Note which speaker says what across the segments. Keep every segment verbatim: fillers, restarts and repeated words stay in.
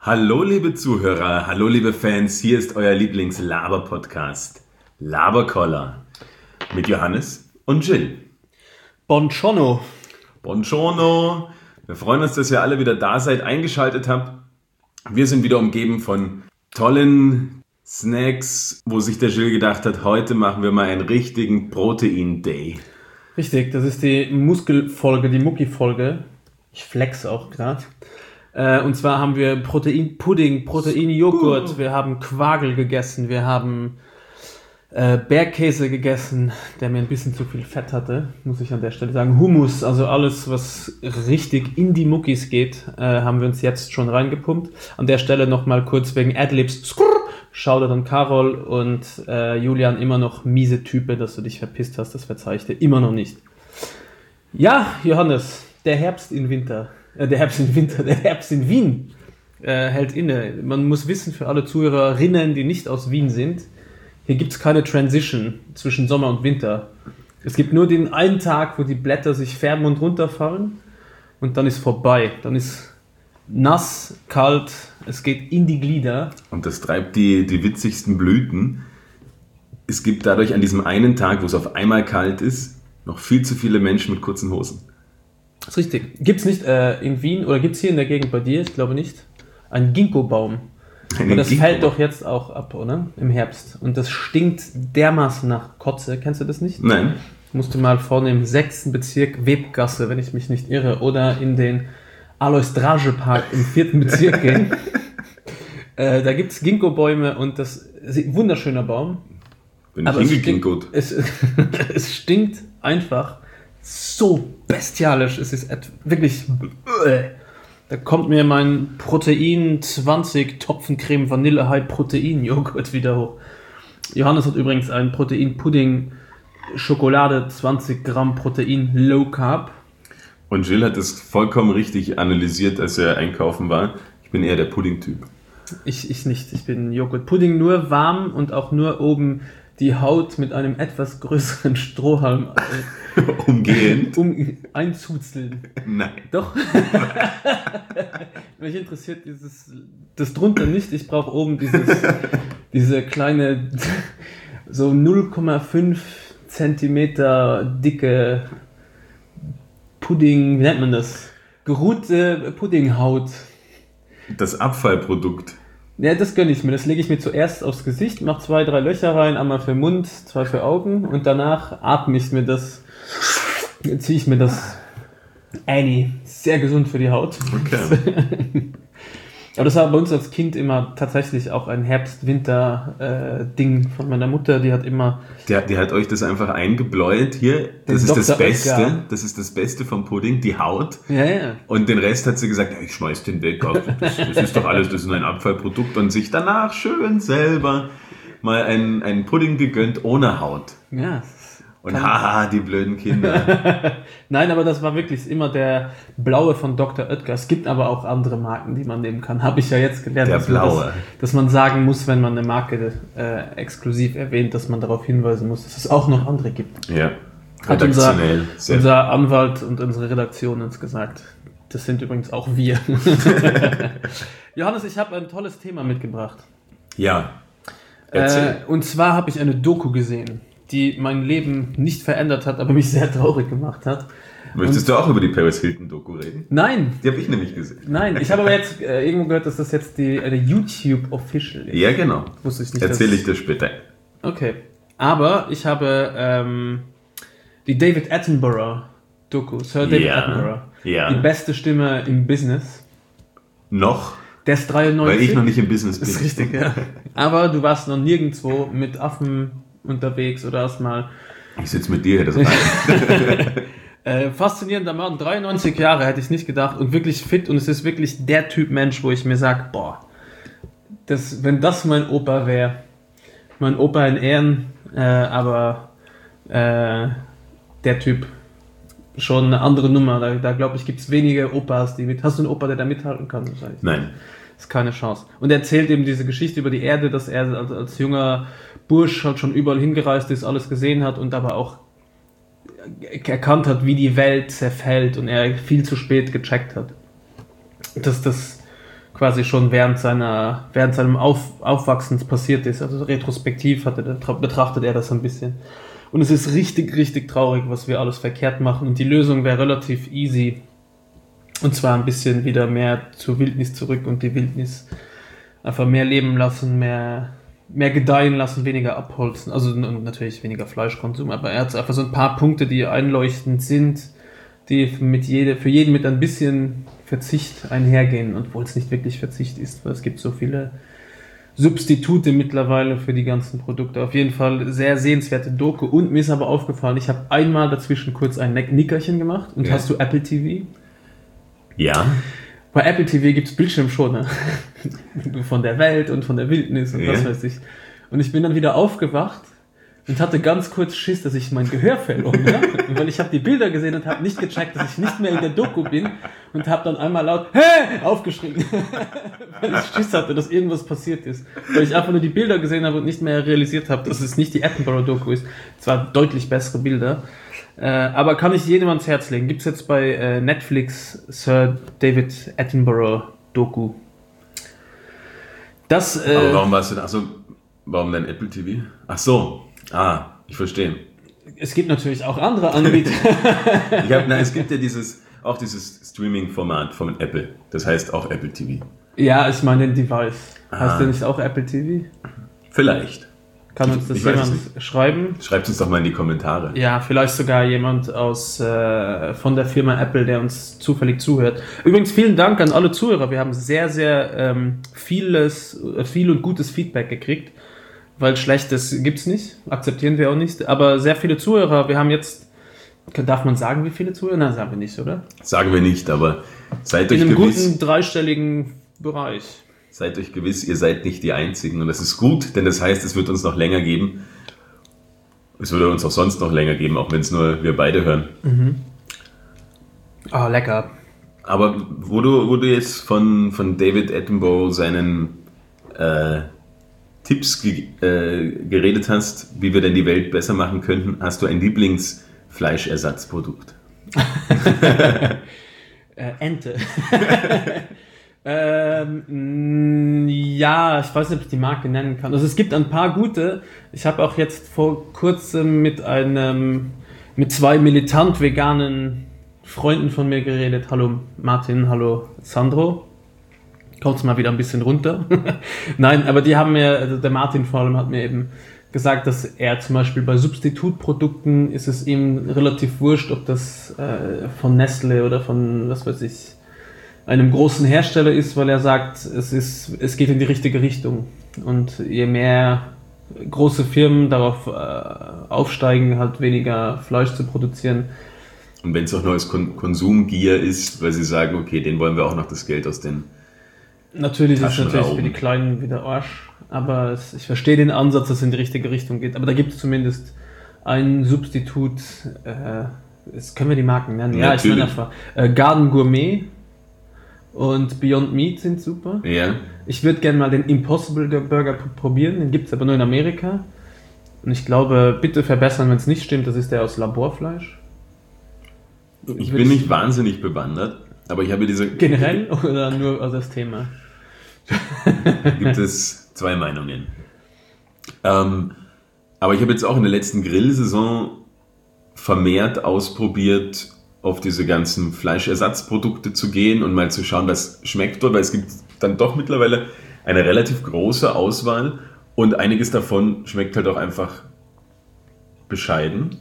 Speaker 1: Hallo liebe Zuhörer, hallo liebe Fans, hier ist euer Lieblings-Laber-Podcast Laberkoller mit Johannes und Jill.
Speaker 2: Buongiorno.
Speaker 1: Buongiorno. Wir freuen uns, dass ihr alle wieder da seid, eingeschaltet habt. Wir sind wieder umgeben von tollen Snacks, wo sich der Jill gedacht hat, heute machen wir mal einen richtigen Protein-Day.
Speaker 2: Richtig, das ist die Muskelfolge, die Mucki-Folge. Ich flex auch gerade. Äh, und zwar haben wir Proteinpudding, Proteinjoghurt, wir haben Quagel gegessen, wir haben äh, Bergkäse gegessen, der mir ein bisschen zu viel Fett hatte, muss ich an der Stelle sagen. Hummus, also alles, was richtig in die Muckis geht, äh, haben wir uns jetzt schon reingepumpt. An der Stelle nochmal kurz wegen Adlibs. Shoutout an Carol und äh, Julian, immer noch miese Type, dass du dich verpisst hast, das verzeih ich dir immer noch nicht. Ja, Johannes, der Herbst in Winter. Der Herbst in Winter, der Herbst in Wien äh, hält inne. Man muss wissen, für alle Zuhörerinnen, die nicht aus Wien sind, hier gibt es keine Transition zwischen Sommer und Winter. Es gibt nur den einen Tag, wo die Blätter sich färben und runterfallen und dann ist vorbei. Dann ist nass, kalt, es geht in die Glieder.
Speaker 1: Und das treibt die, die witzigsten Blüten. Es gibt dadurch an diesem einen Tag, wo es auf einmal kalt ist, noch viel zu viele Menschen mit kurzen Hosen.
Speaker 2: Das ist richtig. Gibt es nicht äh, in Wien oder gibt es hier in der Gegend bei dir, ich glaube nicht, einen Ginkgo-Baum? Und das Ginkgo fällt doch jetzt auch ab, oder? Im Herbst. Und das stinkt dermaßen nach Kotze. Kennst du das nicht?
Speaker 1: Nein.
Speaker 2: Musst du mal vorne im sechsten Bezirk Webgasse, wenn ich mich nicht irre, oder in den Alois-Drage-Park im vierten Bezirk gehen. äh, da gibt es Ginkgo-Bäume und das ist ein wunderschöner Baum.
Speaker 1: Bin ich hingeginkgot.
Speaker 2: Es, es stinkt einfach so bestialisch. Es ist wirklich... Da kommt mir mein Protein zwanzig Topfencreme Vanille High Protein Joghurt wieder hoch. Johannes hat übrigens einen Protein-Pudding Schokolade zwanzig Gramm Protein Low Carb.
Speaker 1: Und Jill hat das vollkommen richtig analysiert, als er einkaufen war. Ich bin eher der Pudding-Typ.
Speaker 2: Ich, ich nicht. Ich bin Joghurt. Pudding nur warm und auch nur oben die Haut mit einem etwas größeren Strohhalm äh,
Speaker 1: umgehen.
Speaker 2: Um einzuzeln.
Speaker 1: Nein.
Speaker 2: Doch. Mich interessiert dieses, das drunter nicht. Ich brauche oben dieses, diese kleine, so null Komma fünf Zentimeter dicke Pudding, wie nennt man das? Geruhte Puddinghaut.
Speaker 1: Das Abfallprodukt.
Speaker 2: Ja, das gönne ich mir. Das lege ich mir zuerst aufs Gesicht, mache zwei, drei Löcher rein, einmal für Mund, zwei für Augen und danach atme ich mir das, ziehe ich mir das Annie. Sehr gesund für die Haut.
Speaker 1: Okay.
Speaker 2: Aber das war bei uns als Kind immer tatsächlich auch ein Herbst-Winter-Ding von meiner Mutter. Die hat immer...
Speaker 1: Die, die hat euch das einfach eingebläut. Hier, das ist das Beste. Oetker. Das ist das Beste vom Pudding, die Haut.
Speaker 2: Ja, ja.
Speaker 1: Und den Rest hat sie gesagt, ja, ich schmeiß den weg. Das, das ist doch alles, das ist ein Abfallprodukt. Und sich danach schön selber mal einen, einen Pudding gegönnt ohne Haut.
Speaker 2: Ja.
Speaker 1: Und haha, die blöden Kinder.
Speaker 2: Nein, aber das war wirklich immer der blaue von Doktor Oetker. Es gibt aber auch andere Marken, die man nehmen kann. Habe ich ja jetzt gelernt.
Speaker 1: Der
Speaker 2: dass
Speaker 1: blaue.
Speaker 2: Man das, dass man sagen muss, wenn man eine Marke äh, exklusiv erwähnt, dass man darauf hinweisen muss, dass es auch noch andere gibt.
Speaker 1: Ja,
Speaker 2: hat unser,
Speaker 1: Sehr
Speaker 2: unser Anwalt und unsere Redaktion uns gesagt. Das sind übrigens auch wir. Johannes, ich habe ein tolles Thema mitgebracht.
Speaker 1: Ja, erzähl.
Speaker 2: Äh, und zwar habe ich eine Doku gesehen, die mein Leben nicht verändert hat, aber mich sehr traurig gemacht hat.
Speaker 1: Möchtest und, du auch über die Paris Hilton-Doku reden?
Speaker 2: Nein.
Speaker 1: Die habe ich nämlich gesehen.
Speaker 2: Nein, ich habe aber jetzt äh, irgendwo gehört, dass das jetzt die eine YouTube-Official ist.
Speaker 1: Ja, genau.
Speaker 2: Wusste ich nicht.
Speaker 1: Erzähle ich dir später.
Speaker 2: Okay. Aber ich habe ähm, die David Attenborough-Doku, Sir David
Speaker 1: ja,
Speaker 2: Attenborough.
Speaker 1: Ja.
Speaker 2: Die beste Stimme im Business.
Speaker 1: Noch?
Speaker 2: Der ist dreiundneunzig.
Speaker 1: Weil ich noch nicht im Business bin.
Speaker 2: Das ist richtig, ja. Aber du warst noch nirgendwo mit Affen unterwegs oder hast mal...
Speaker 1: Ich sitze mit dir hier, das rein.
Speaker 2: äh, faszinierender Mann, dreiundneunzig Jahre, hätte ich nicht gedacht und wirklich fit und es ist wirklich der Typ Mensch, wo ich mir sage, boah, das, wenn das mein Opa wäre, mein Opa in Ehren, äh, aber äh, der Typ schon eine andere Nummer, da, da glaube ich, gibt es wenige Opas, die mit... Hast du einen Opa, der da mithalten kann? Wahrscheinlich?
Speaker 1: Nein.
Speaker 2: Das ist keine Chance. Und er erzählt eben diese Geschichte über die Erde, dass er als, als junger Bursch halt schon überall hingereist ist, alles gesehen hat und aber auch erkannt hat, wie die Welt zerfällt und er viel zu spät gecheckt hat. Dass das quasi schon während seiner, während seinem Auf, Aufwachsens passiert ist. Also retrospektiv hat er, betrachtet er das ein bisschen. Und es ist richtig, richtig traurig, was wir alles verkehrt machen. Und die Lösung wäre relativ easy. Und zwar ein bisschen wieder mehr zur Wildnis zurück und die Wildnis einfach mehr leben lassen, mehr, mehr gedeihen lassen, weniger abholzen. Also und natürlich weniger Fleischkonsum. Aber er hat einfach so ein paar Punkte, die einleuchtend sind, die mit jede, für jeden mit ein bisschen Verzicht einhergehen, obwohl es nicht wirklich Verzicht ist, weil es gibt so viele Substitute mittlerweile für die ganzen Produkte. Auf jeden Fall sehr sehenswerte Doku. Und mir ist aber aufgefallen, ich habe einmal dazwischen kurz ein Nickerchen gemacht. Und
Speaker 1: ja.
Speaker 2: Hast du Apple T V?
Speaker 1: Ja.
Speaker 2: Bei Apple T V gibt es Bildschirmschoner. Von der Welt und von der Wildnis und ja. Was weiß ich. Und ich bin dann wieder aufgewacht und hatte ganz kurz Schiss, dass ich mein Gehör verloren habe. Weil ich habe die Bilder gesehen und habe nicht gecheckt, dass ich nicht mehr in der Doku bin und habe dann einmal laut hey! Aufgeschrien. Weil ich Schiss hatte, dass irgendwas passiert ist. Weil ich einfach nur die Bilder gesehen habe und nicht mehr realisiert habe, dass es nicht die Attenborough-Doku ist. Es waren deutlich bessere Bilder. Äh, aber kann ich jedem ans Herz legen. Gibt es jetzt bei äh, Netflix Sir David Attenborough-Doku. Das, äh,
Speaker 1: aber warum warst du da? Achso, warum denn Apple T V? Ach so. Ah, ich verstehe.
Speaker 2: Es gibt natürlich auch andere Anbieter.
Speaker 1: ich hab, na, es gibt ja dieses, auch dieses Streaming-Format von Apple. Das heißt auch Apple T V.
Speaker 2: Ja, ich meine den Device.
Speaker 1: Ah.
Speaker 2: Heißt der nicht auch Apple T V?
Speaker 1: Vielleicht.
Speaker 2: Kann uns das jemand schreiben?
Speaker 1: Schreibt uns doch mal in die Kommentare.
Speaker 2: Ja, vielleicht sogar jemand aus äh, von der Firma Apple, der uns zufällig zuhört. Übrigens vielen Dank an alle Zuhörer. Wir haben sehr, sehr ähm, vieles, viel und gutes Feedback gekriegt. Weil Schlechtes gibt's nicht, akzeptieren wir auch nicht, aber sehr viele Zuhörer, wir haben jetzt, darf man sagen, wie viele Zuhörer? Nein, sagen wir nicht, oder?
Speaker 1: Sagen wir nicht, aber seid euch
Speaker 2: gewiss. In einem
Speaker 1: gewiss,
Speaker 2: guten dreistelligen Bereich.
Speaker 1: Seid euch gewiss, ihr seid nicht die Einzigen und das ist gut, denn das heißt, es wird uns noch länger geben. Es würde uns auch sonst noch länger geben, auch wenn es nur wir beide hören.
Speaker 2: Mhm. Oh, lecker.
Speaker 1: Aber wo du, wo du jetzt von, von David Attenborough seinen äh, Tipps ge- äh, geredet hast, wie wir denn die Welt besser machen könnten, hast du ein Lieblingsfleischersatzprodukt?
Speaker 2: äh, Ente. ähm, ja, ich weiß nicht, ob ich die Marke nennen kann. Also es gibt ein paar gute. Ich habe auch jetzt vor kurzem mit einem, mit zwei militant veganen Freunden von mir geredet. Hallo Martin, hallo Sandro. Kommt mal wieder ein bisschen runter. Nein, aber die haben mir, also der Martin vor allem hat mir eben gesagt, dass er zum Beispiel bei Substitutprodukten ist es ihm relativ wurscht, ob das äh, von Nestle oder von, was weiß ich, einem großen Hersteller ist, weil er sagt, es ist, es geht in die richtige Richtung. Und je mehr große Firmen darauf äh, aufsteigen, halt weniger Fleisch zu produzieren.
Speaker 1: Und wenn es auch neues Kon- Konsumgier ist, weil sie sagen, okay, den wollen wir auch noch das Geld aus den
Speaker 2: Natürlich ist es natürlich für die Kleinen wieder Arsch, aber es, ich verstehe den Ansatz, dass es in die richtige Richtung geht. Aber da gibt es zumindest ein Substitut, äh, jetzt können wir die Marken nennen. Ja,
Speaker 1: natürlich.
Speaker 2: Ich meine einfach, äh, Garden Gourmet und Beyond Meat sind super.
Speaker 1: Ja.
Speaker 2: Ich würde gerne mal den Impossible Burger probieren, den gibt es aber nur in Amerika. Und ich glaube, bitte verbessern, wenn es nicht stimmt, das ist der aus Laborfleisch.
Speaker 1: Ich bin nicht wahnsinnig bewandert, aber ich habe diese...
Speaker 2: Generell oder nur aus das Thema?
Speaker 1: Gibt es zwei Meinungen. Ähm, aber ich habe jetzt auch in der letzten Grillsaison vermehrt ausprobiert, auf diese ganzen Fleischersatzprodukte zu gehen und mal zu schauen, was schmeckt dort, weil es gibt dann doch mittlerweile eine relativ große Auswahl und einiges davon schmeckt halt auch einfach bescheiden.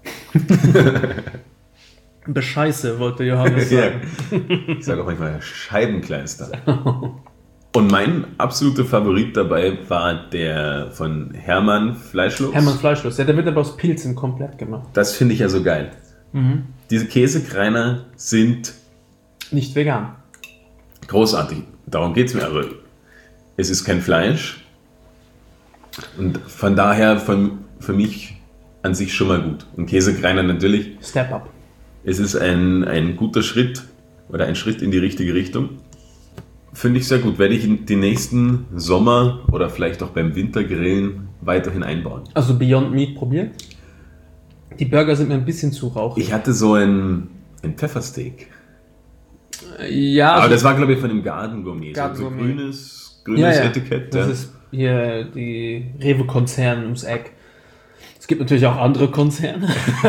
Speaker 2: Bescheiße, wollte Johannes sagen.
Speaker 1: Ja. Ich sage auch manchmal Scheibenkleister. Und mein absoluter Favorit dabei war der von Hermann Fleischlos.
Speaker 2: Hermann Fleischlos, ja, der wird aber aus Pilzen komplett gemacht.
Speaker 1: Das finde ich ja so geil.
Speaker 2: Mhm.
Speaker 1: Diese Käsekreiner sind
Speaker 2: nicht vegan.
Speaker 1: Großartig. Darum geht es mir. Also, es ist kein Fleisch. Und von daher von, für mich an sich schon mal gut. Und Käsekreiner natürlich.
Speaker 2: Step up.
Speaker 1: Es ist ein, ein guter Schritt oder ein Schritt in die richtige Richtung. Finde ich sehr gut. Werde ich in den nächsten Sommer oder vielleicht auch beim Wintergrillen weiterhin einbauen.
Speaker 2: Also Beyond Meat probiert? Die Burger sind mir ein bisschen zu rauchig.
Speaker 1: Ich hatte so ein, ein Pfeffersteak.
Speaker 2: Ja,
Speaker 1: aber
Speaker 2: also
Speaker 1: das war, glaube ich, von dem Garden Gourmet.
Speaker 2: Garden
Speaker 1: so, so
Speaker 2: Gourmet.
Speaker 1: grünes, grünes
Speaker 2: ja, ja.
Speaker 1: Etikett.
Speaker 2: Das
Speaker 1: ja.
Speaker 2: ist hier die Rewe-Konzern ums Eck. Es gibt natürlich auch andere Konzerne.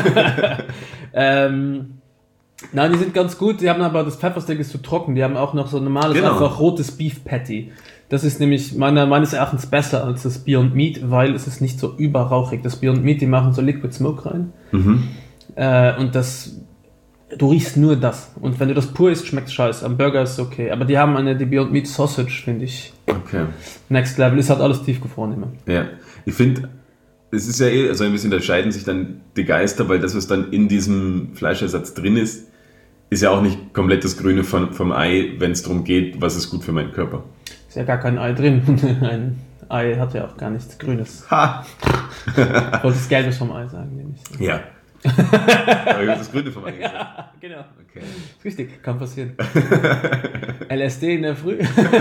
Speaker 2: ähm, nein, die sind ganz gut. Die haben aber, das Pfeffersteak ist zu trocken. Die haben auch noch so ein normales,
Speaker 1: Genau.
Speaker 2: einfach rotes Beef Patty. Das ist nämlich meiner, meines Erachtens besser als das Beyond Meat, weil es ist nicht so überrauchig. Das Beyond Meat, die machen so Liquid Smoke rein.
Speaker 1: Mhm.
Speaker 2: Äh, und das, du riechst nur das. Und wenn du das pur isst, schmeckt es scheiße. Am Burger ist es okay. Aber die haben eine, die Beyond Meat Sausage, finde ich.
Speaker 1: Okay.
Speaker 2: Next Level. Ist halt alles tiefgefroren immer.
Speaker 1: Ja, ich finde, es ist ja eh, also ein bisschen, da scheiden sich dann die Geister, weil das, was dann in diesem Fleischersatz drin ist, ist ja auch nicht komplett das Grüne von, vom Ei, wenn es darum geht, was ist gut für meinen Körper.
Speaker 2: Ist ja gar kein Ei drin. Ein Ei hat ja auch gar nichts Grünes.
Speaker 1: Ha!
Speaker 2: Ich wollte das Gelbe vom Ei sagen, nämlich.
Speaker 1: Ja. Aber ich habe das Grüne vom Ei gesagt.
Speaker 2: Ja, genau.
Speaker 1: Okay.
Speaker 2: Ist richtig, kann passieren. L S D in der Früh.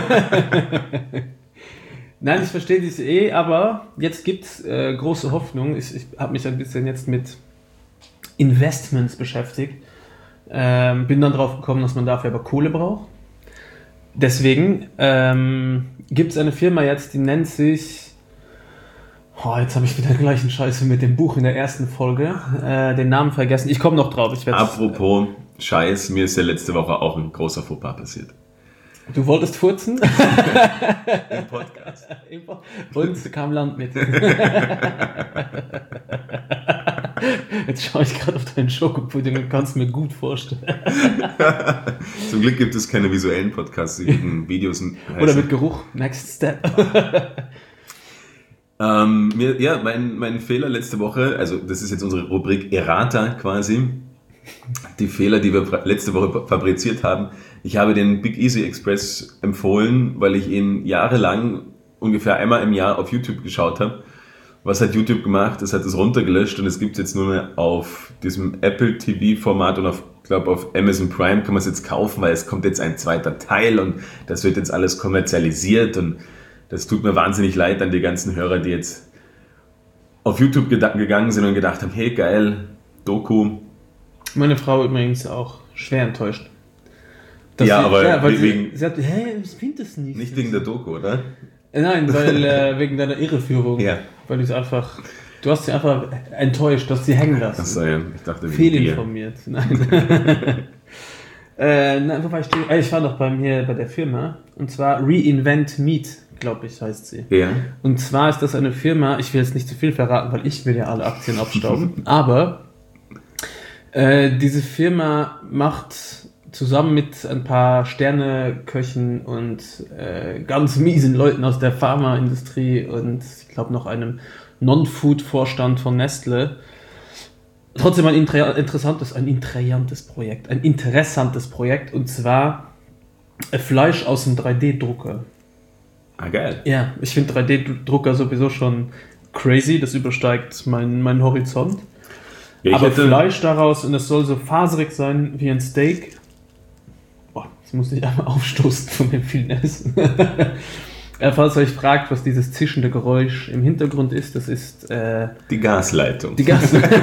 Speaker 2: Nein, ich verstehe diese eh, aber jetzt gibt es äh, große Hoffnung. Ich, ich habe mich ein bisschen jetzt mit Investments beschäftigt. Ähm, bin dann drauf gekommen, dass man dafür aber Kohle braucht. Deswegen ähm, gibt es eine Firma jetzt, die nennt sich... Oh, jetzt habe ich wieder gleichen Scheiße mit dem Buch in der ersten Folge. Äh, den Namen vergessen. Ich komme noch drauf. Ich
Speaker 1: Apropos Scheiß, mir ist ja letzte Woche auch ein großer Fauxpas passiert.
Speaker 2: Du wolltest furzen?
Speaker 1: Im Podcast.
Speaker 2: Und kam Land mit. Jetzt schaue ich gerade auf deinen Schokopudding und kann es mir gut vorstellen.
Speaker 1: Zum Glück gibt es keine visuellen Podcasts, die gegen Videos heißen.
Speaker 2: Oder mit Geruch. Next Step.
Speaker 1: ähm, mir, ja, mein, mein Fehler letzte Woche, also das ist jetzt unsere Rubrik Errata quasi, die Fehler, die wir letzte Woche fabriziert haben. Ich habe den Big Easy Express empfohlen, weil ich ihn jahrelang ungefähr einmal im Jahr auf YouTube geschaut habe. Was hat YouTube gemacht? Es hat es runtergelöscht und es gibt es jetzt nur mehr auf diesem Apple T V-Format und auf, glaube auf Amazon Prime kann man es jetzt kaufen, weil es kommt jetzt ein zweiter Teil und das wird jetzt alles kommerzialisiert und das tut mir wahnsinnig leid an die ganzen Hörer, die jetzt auf YouTube geda- gegangen sind und gedacht haben, hey geil, Doku.
Speaker 2: Meine Frau übrigens auch schwer enttäuscht.
Speaker 1: Dass ja, sie, aber
Speaker 2: ja, weil
Speaker 1: wegen,
Speaker 2: sie, sie hat, hä, ich finde das nicht.
Speaker 1: Nicht wegen der Doku, oder?
Speaker 2: Nein, weil äh, wegen deiner Irreführung.
Speaker 1: Ja.
Speaker 2: Weil du es einfach, du hast sie einfach enttäuscht, du hast sie hängen lassen.
Speaker 1: Achso, ja, ich dachte wegen
Speaker 2: Fehlinformiert. Nein. äh, nein, wo war ich? Äh, ich war noch bei mir bei der Firma und zwar Reinvent Meat, glaube ich, heißt sie.
Speaker 1: Ja.
Speaker 2: Und zwar ist das eine Firma, ich will jetzt nicht zu viel verraten, weil ich will ja alle Aktien abstauben, aber äh, diese Firma macht zusammen mit ein paar Sterneköchen und äh, ganz miesen Leuten aus der Pharmaindustrie und ich glaube noch einem Non-Food-Vorstand von Nestle. Trotzdem ein inter- interessantes, ein interessantes Projekt, ein interessantes Projekt und zwar Fleisch aus dem drei D-Drucker.
Speaker 1: Ah, geil.
Speaker 2: Ja, ich finde drei D-Drucker sowieso schon crazy, das übersteigt meinen mein Horizont.
Speaker 1: Ja,
Speaker 2: Aber
Speaker 1: hätte...
Speaker 2: Fleisch daraus und es soll so faserig sein wie ein Steak. Boah, jetzt muss ich einmal aufstoßen von dem vielen Essen. Falls ihr euch fragt, was dieses zischende Geräusch im Hintergrund ist, das ist äh,
Speaker 1: die Gasleitung.
Speaker 2: Die Gasleitung.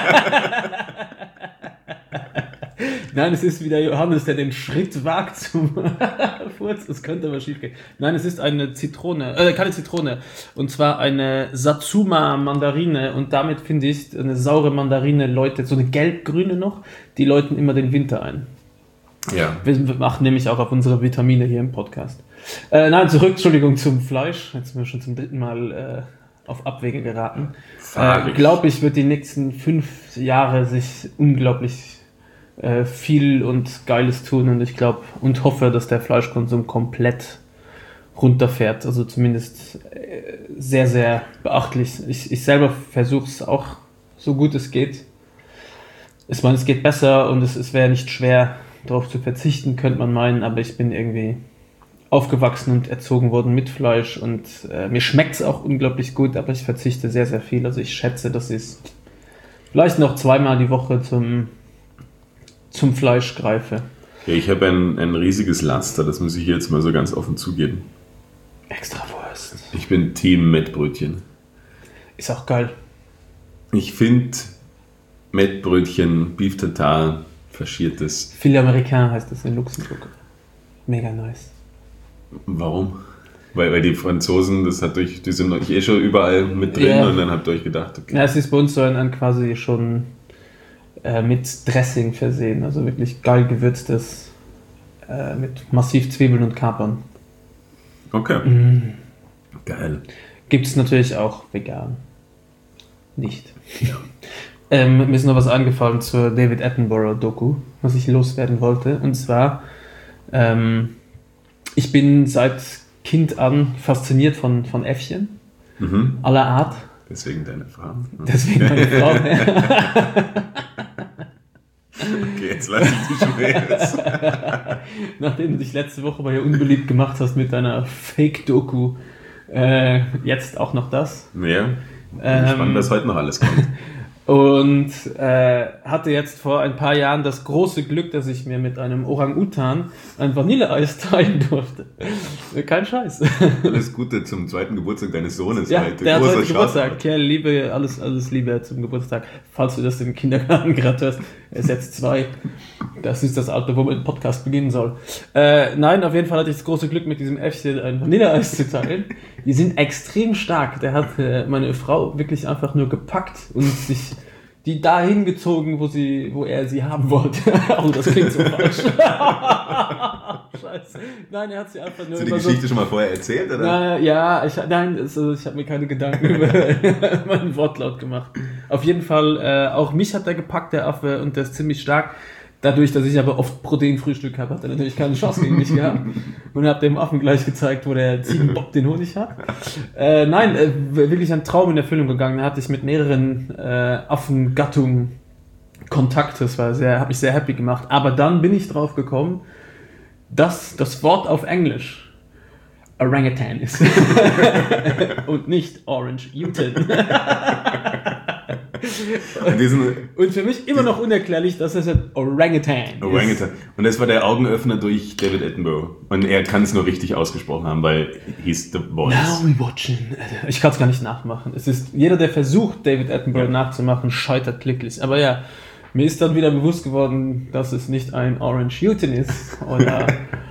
Speaker 2: Nein, es ist wieder Johannes, der den Schritt wagt zum Furz. Das könnte aber schief gehen. Nein, es ist eine Zitrone, äh, keine Zitrone. Und zwar eine Satsuma-Mandarine. Und damit finde ich, eine saure Mandarine läutet, so eine gelb-grüne noch, die läuten immer den Winter ein.
Speaker 1: Ja.
Speaker 2: Wir machen nämlich auch auf unsere Vitamine hier im Podcast. Äh, nein, zurück, Entschuldigung, zum Fleisch. Jetzt sind wir schon zum dritten Mal äh, auf Abwege geraten. Äh, Glaube ich, wird die nächsten fünf Jahre sich unglaublich äh, viel und Geiles tun und ich glaube und hoffe, dass der Fleischkonsum komplett runterfährt. Also zumindest äh, sehr, sehr beachtlich. Ich, ich selber versuche es auch so gut es geht. Ich meine, es geht besser und es, es wäre nicht schwer, darauf zu verzichten, könnte man meinen, aber ich bin irgendwie aufgewachsen und erzogen worden mit Fleisch und äh, mir schmeckt es auch unglaublich gut, aber ich verzichte sehr, sehr viel. Also ich schätze, dass ich vielleicht noch zweimal die Woche zum, zum Fleisch greife.
Speaker 1: Ja, ich habe ein, ein riesiges Laster, das muss ich jetzt mal so ganz offen zugeben.
Speaker 2: Extra Wurst.
Speaker 1: Ich bin Team Mettbrötchen.
Speaker 2: Ist auch geil.
Speaker 1: Ich finde Mettbrötchen, Beef Tartar faschiertes.
Speaker 2: Filet Americain heißt das in Luxemburg. Mega nice.
Speaker 1: Warum? Weil, weil die Franzosen, das hat durch, die sind euch eh schon überall mit drin
Speaker 2: Ja.
Speaker 1: und dann habt ihr euch gedacht, okay.
Speaker 2: Ja, es ist bei uns so ein, ein quasi schon äh, mit Dressing versehen, also wirklich geil gewürztes äh, mit massiv Zwiebeln und Kapern.
Speaker 1: Okay.
Speaker 2: Mm.
Speaker 1: Geil.
Speaker 2: Gibt es natürlich auch vegan. Nicht. ähm, mir ist noch was eingefallen zur David Attenborough-Doku, was ich loswerden wollte. Und zwar, ähm, ich bin seit Kind an fasziniert von, von Äffchen
Speaker 1: Mhm.
Speaker 2: aller Art.
Speaker 1: Deswegen deine Frau.
Speaker 2: Deswegen meine Frau.
Speaker 1: Okay, jetzt lass ich dich schon jetzt.
Speaker 2: Nachdem du dich letzte Woche bei ihr unbeliebt gemacht hast mit deiner Fake-Doku, äh, jetzt auch noch das.
Speaker 1: Ja,
Speaker 2: Ähm,
Speaker 1: spannend, was heute noch alles kommt.
Speaker 2: Und äh, hatte jetzt vor ein paar Jahren das große Glück, dass ich mir mit einem Orang-Utan ein Vanilleeis teilen durfte. Kein Scheiß.
Speaker 1: Alles Gute zum zweiten Geburtstag deines Sohnes
Speaker 2: Ja,
Speaker 1: heute.
Speaker 2: der hat
Speaker 1: Großer
Speaker 2: heute Geburtstag.
Speaker 1: Shoutout.
Speaker 2: Kerl, Liebe, alles, alles Liebe zum Geburtstag. Falls du das im Kindergarten gerade hörst, er ist jetzt zwei. Das ist das Alter, wo man den Podcast beginnen soll. Äh, nein, auf jeden Fall hatte ich das große Glück, mit diesem Äffchen ein Vanilleeis zu teilen. Die sind extrem stark. Der hat äh, meine Frau wirklich einfach nur gepackt und sich die dahin gezogen, wo sie, wo er sie haben wollte. Oh, das klingt so falsch. Scheiße. Nein, er hat sie einfach nur
Speaker 1: Hast du die
Speaker 2: über
Speaker 1: Geschichte
Speaker 2: so,
Speaker 1: schon mal vorher erzählt, oder?
Speaker 2: na, ja, ich, nein, also ich habe mir keine Gedanken über meinen Wortlaut gemacht. Auf jeden Fall, äh, auch mich hat er gepackt, der Affe, und der ist ziemlich stark. Dadurch, dass ich aber oft Proteinfrühstück habe, hat er natürlich keine Chance gegen mich gehabt. Und habe dem Affen gleich gezeigt, wo der Ziegenbock den Honig hat. Äh, nein, äh, wirklich ein Traum in Erfüllung gegangen. Da hatte ich mit mehreren äh, Affengattungen Kontakt. Das war sehr, hat mich sehr happy gemacht. Aber dann bin ich drauf gekommen, dass das Wort auf Englisch Orangutan ist. Und nicht Orange Utan.
Speaker 1: Und, diesen,
Speaker 2: Und für mich immer noch unerklärlich, dass es ein Orangutan
Speaker 1: Orangutan. Und das war der Augenöffner durch David Attenborough. Und er kann es nur richtig ausgesprochen haben, weil he's the voice.
Speaker 2: Now we watching. Ich kann es gar nicht nachmachen. Es ist, jeder, der versucht, David Attenborough
Speaker 1: Ja.
Speaker 2: nachzumachen, scheitert kläglich. Aber ja, mir ist dann wieder bewusst geworden, dass es nicht ein Orange Utan ist oder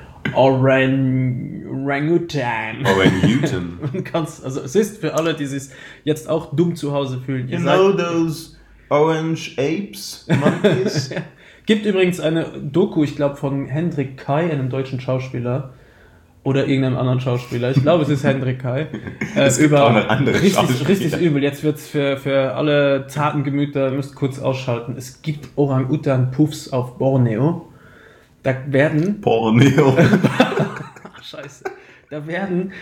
Speaker 2: Orang Orangutan.
Speaker 1: Orangutan.
Speaker 2: Man kann's, also es ist für alle, die sich jetzt auch dumm zu Hause fühlen. Ihr
Speaker 1: You
Speaker 2: seid-
Speaker 1: know those orange apes, monkeys?
Speaker 2: Gibt übrigens eine Doku, ich glaube von Hendrik Kai, einem deutschen Schauspieler, oder irgendeinem anderen Schauspieler. Ich glaube, es ist Hendrik Kai. Äh,
Speaker 1: Es gibt auch noch andere
Speaker 2: richtig,
Speaker 1: Schauspieler.
Speaker 2: richtig übel. Jetzt wird's für, für alle zarten Gemüter, ihr müsst kurz ausschalten. Es gibt Orang-Utan-Puffs auf Borneo. Da werden...
Speaker 1: Porneo.
Speaker 2: Ach, scheiße. Da werden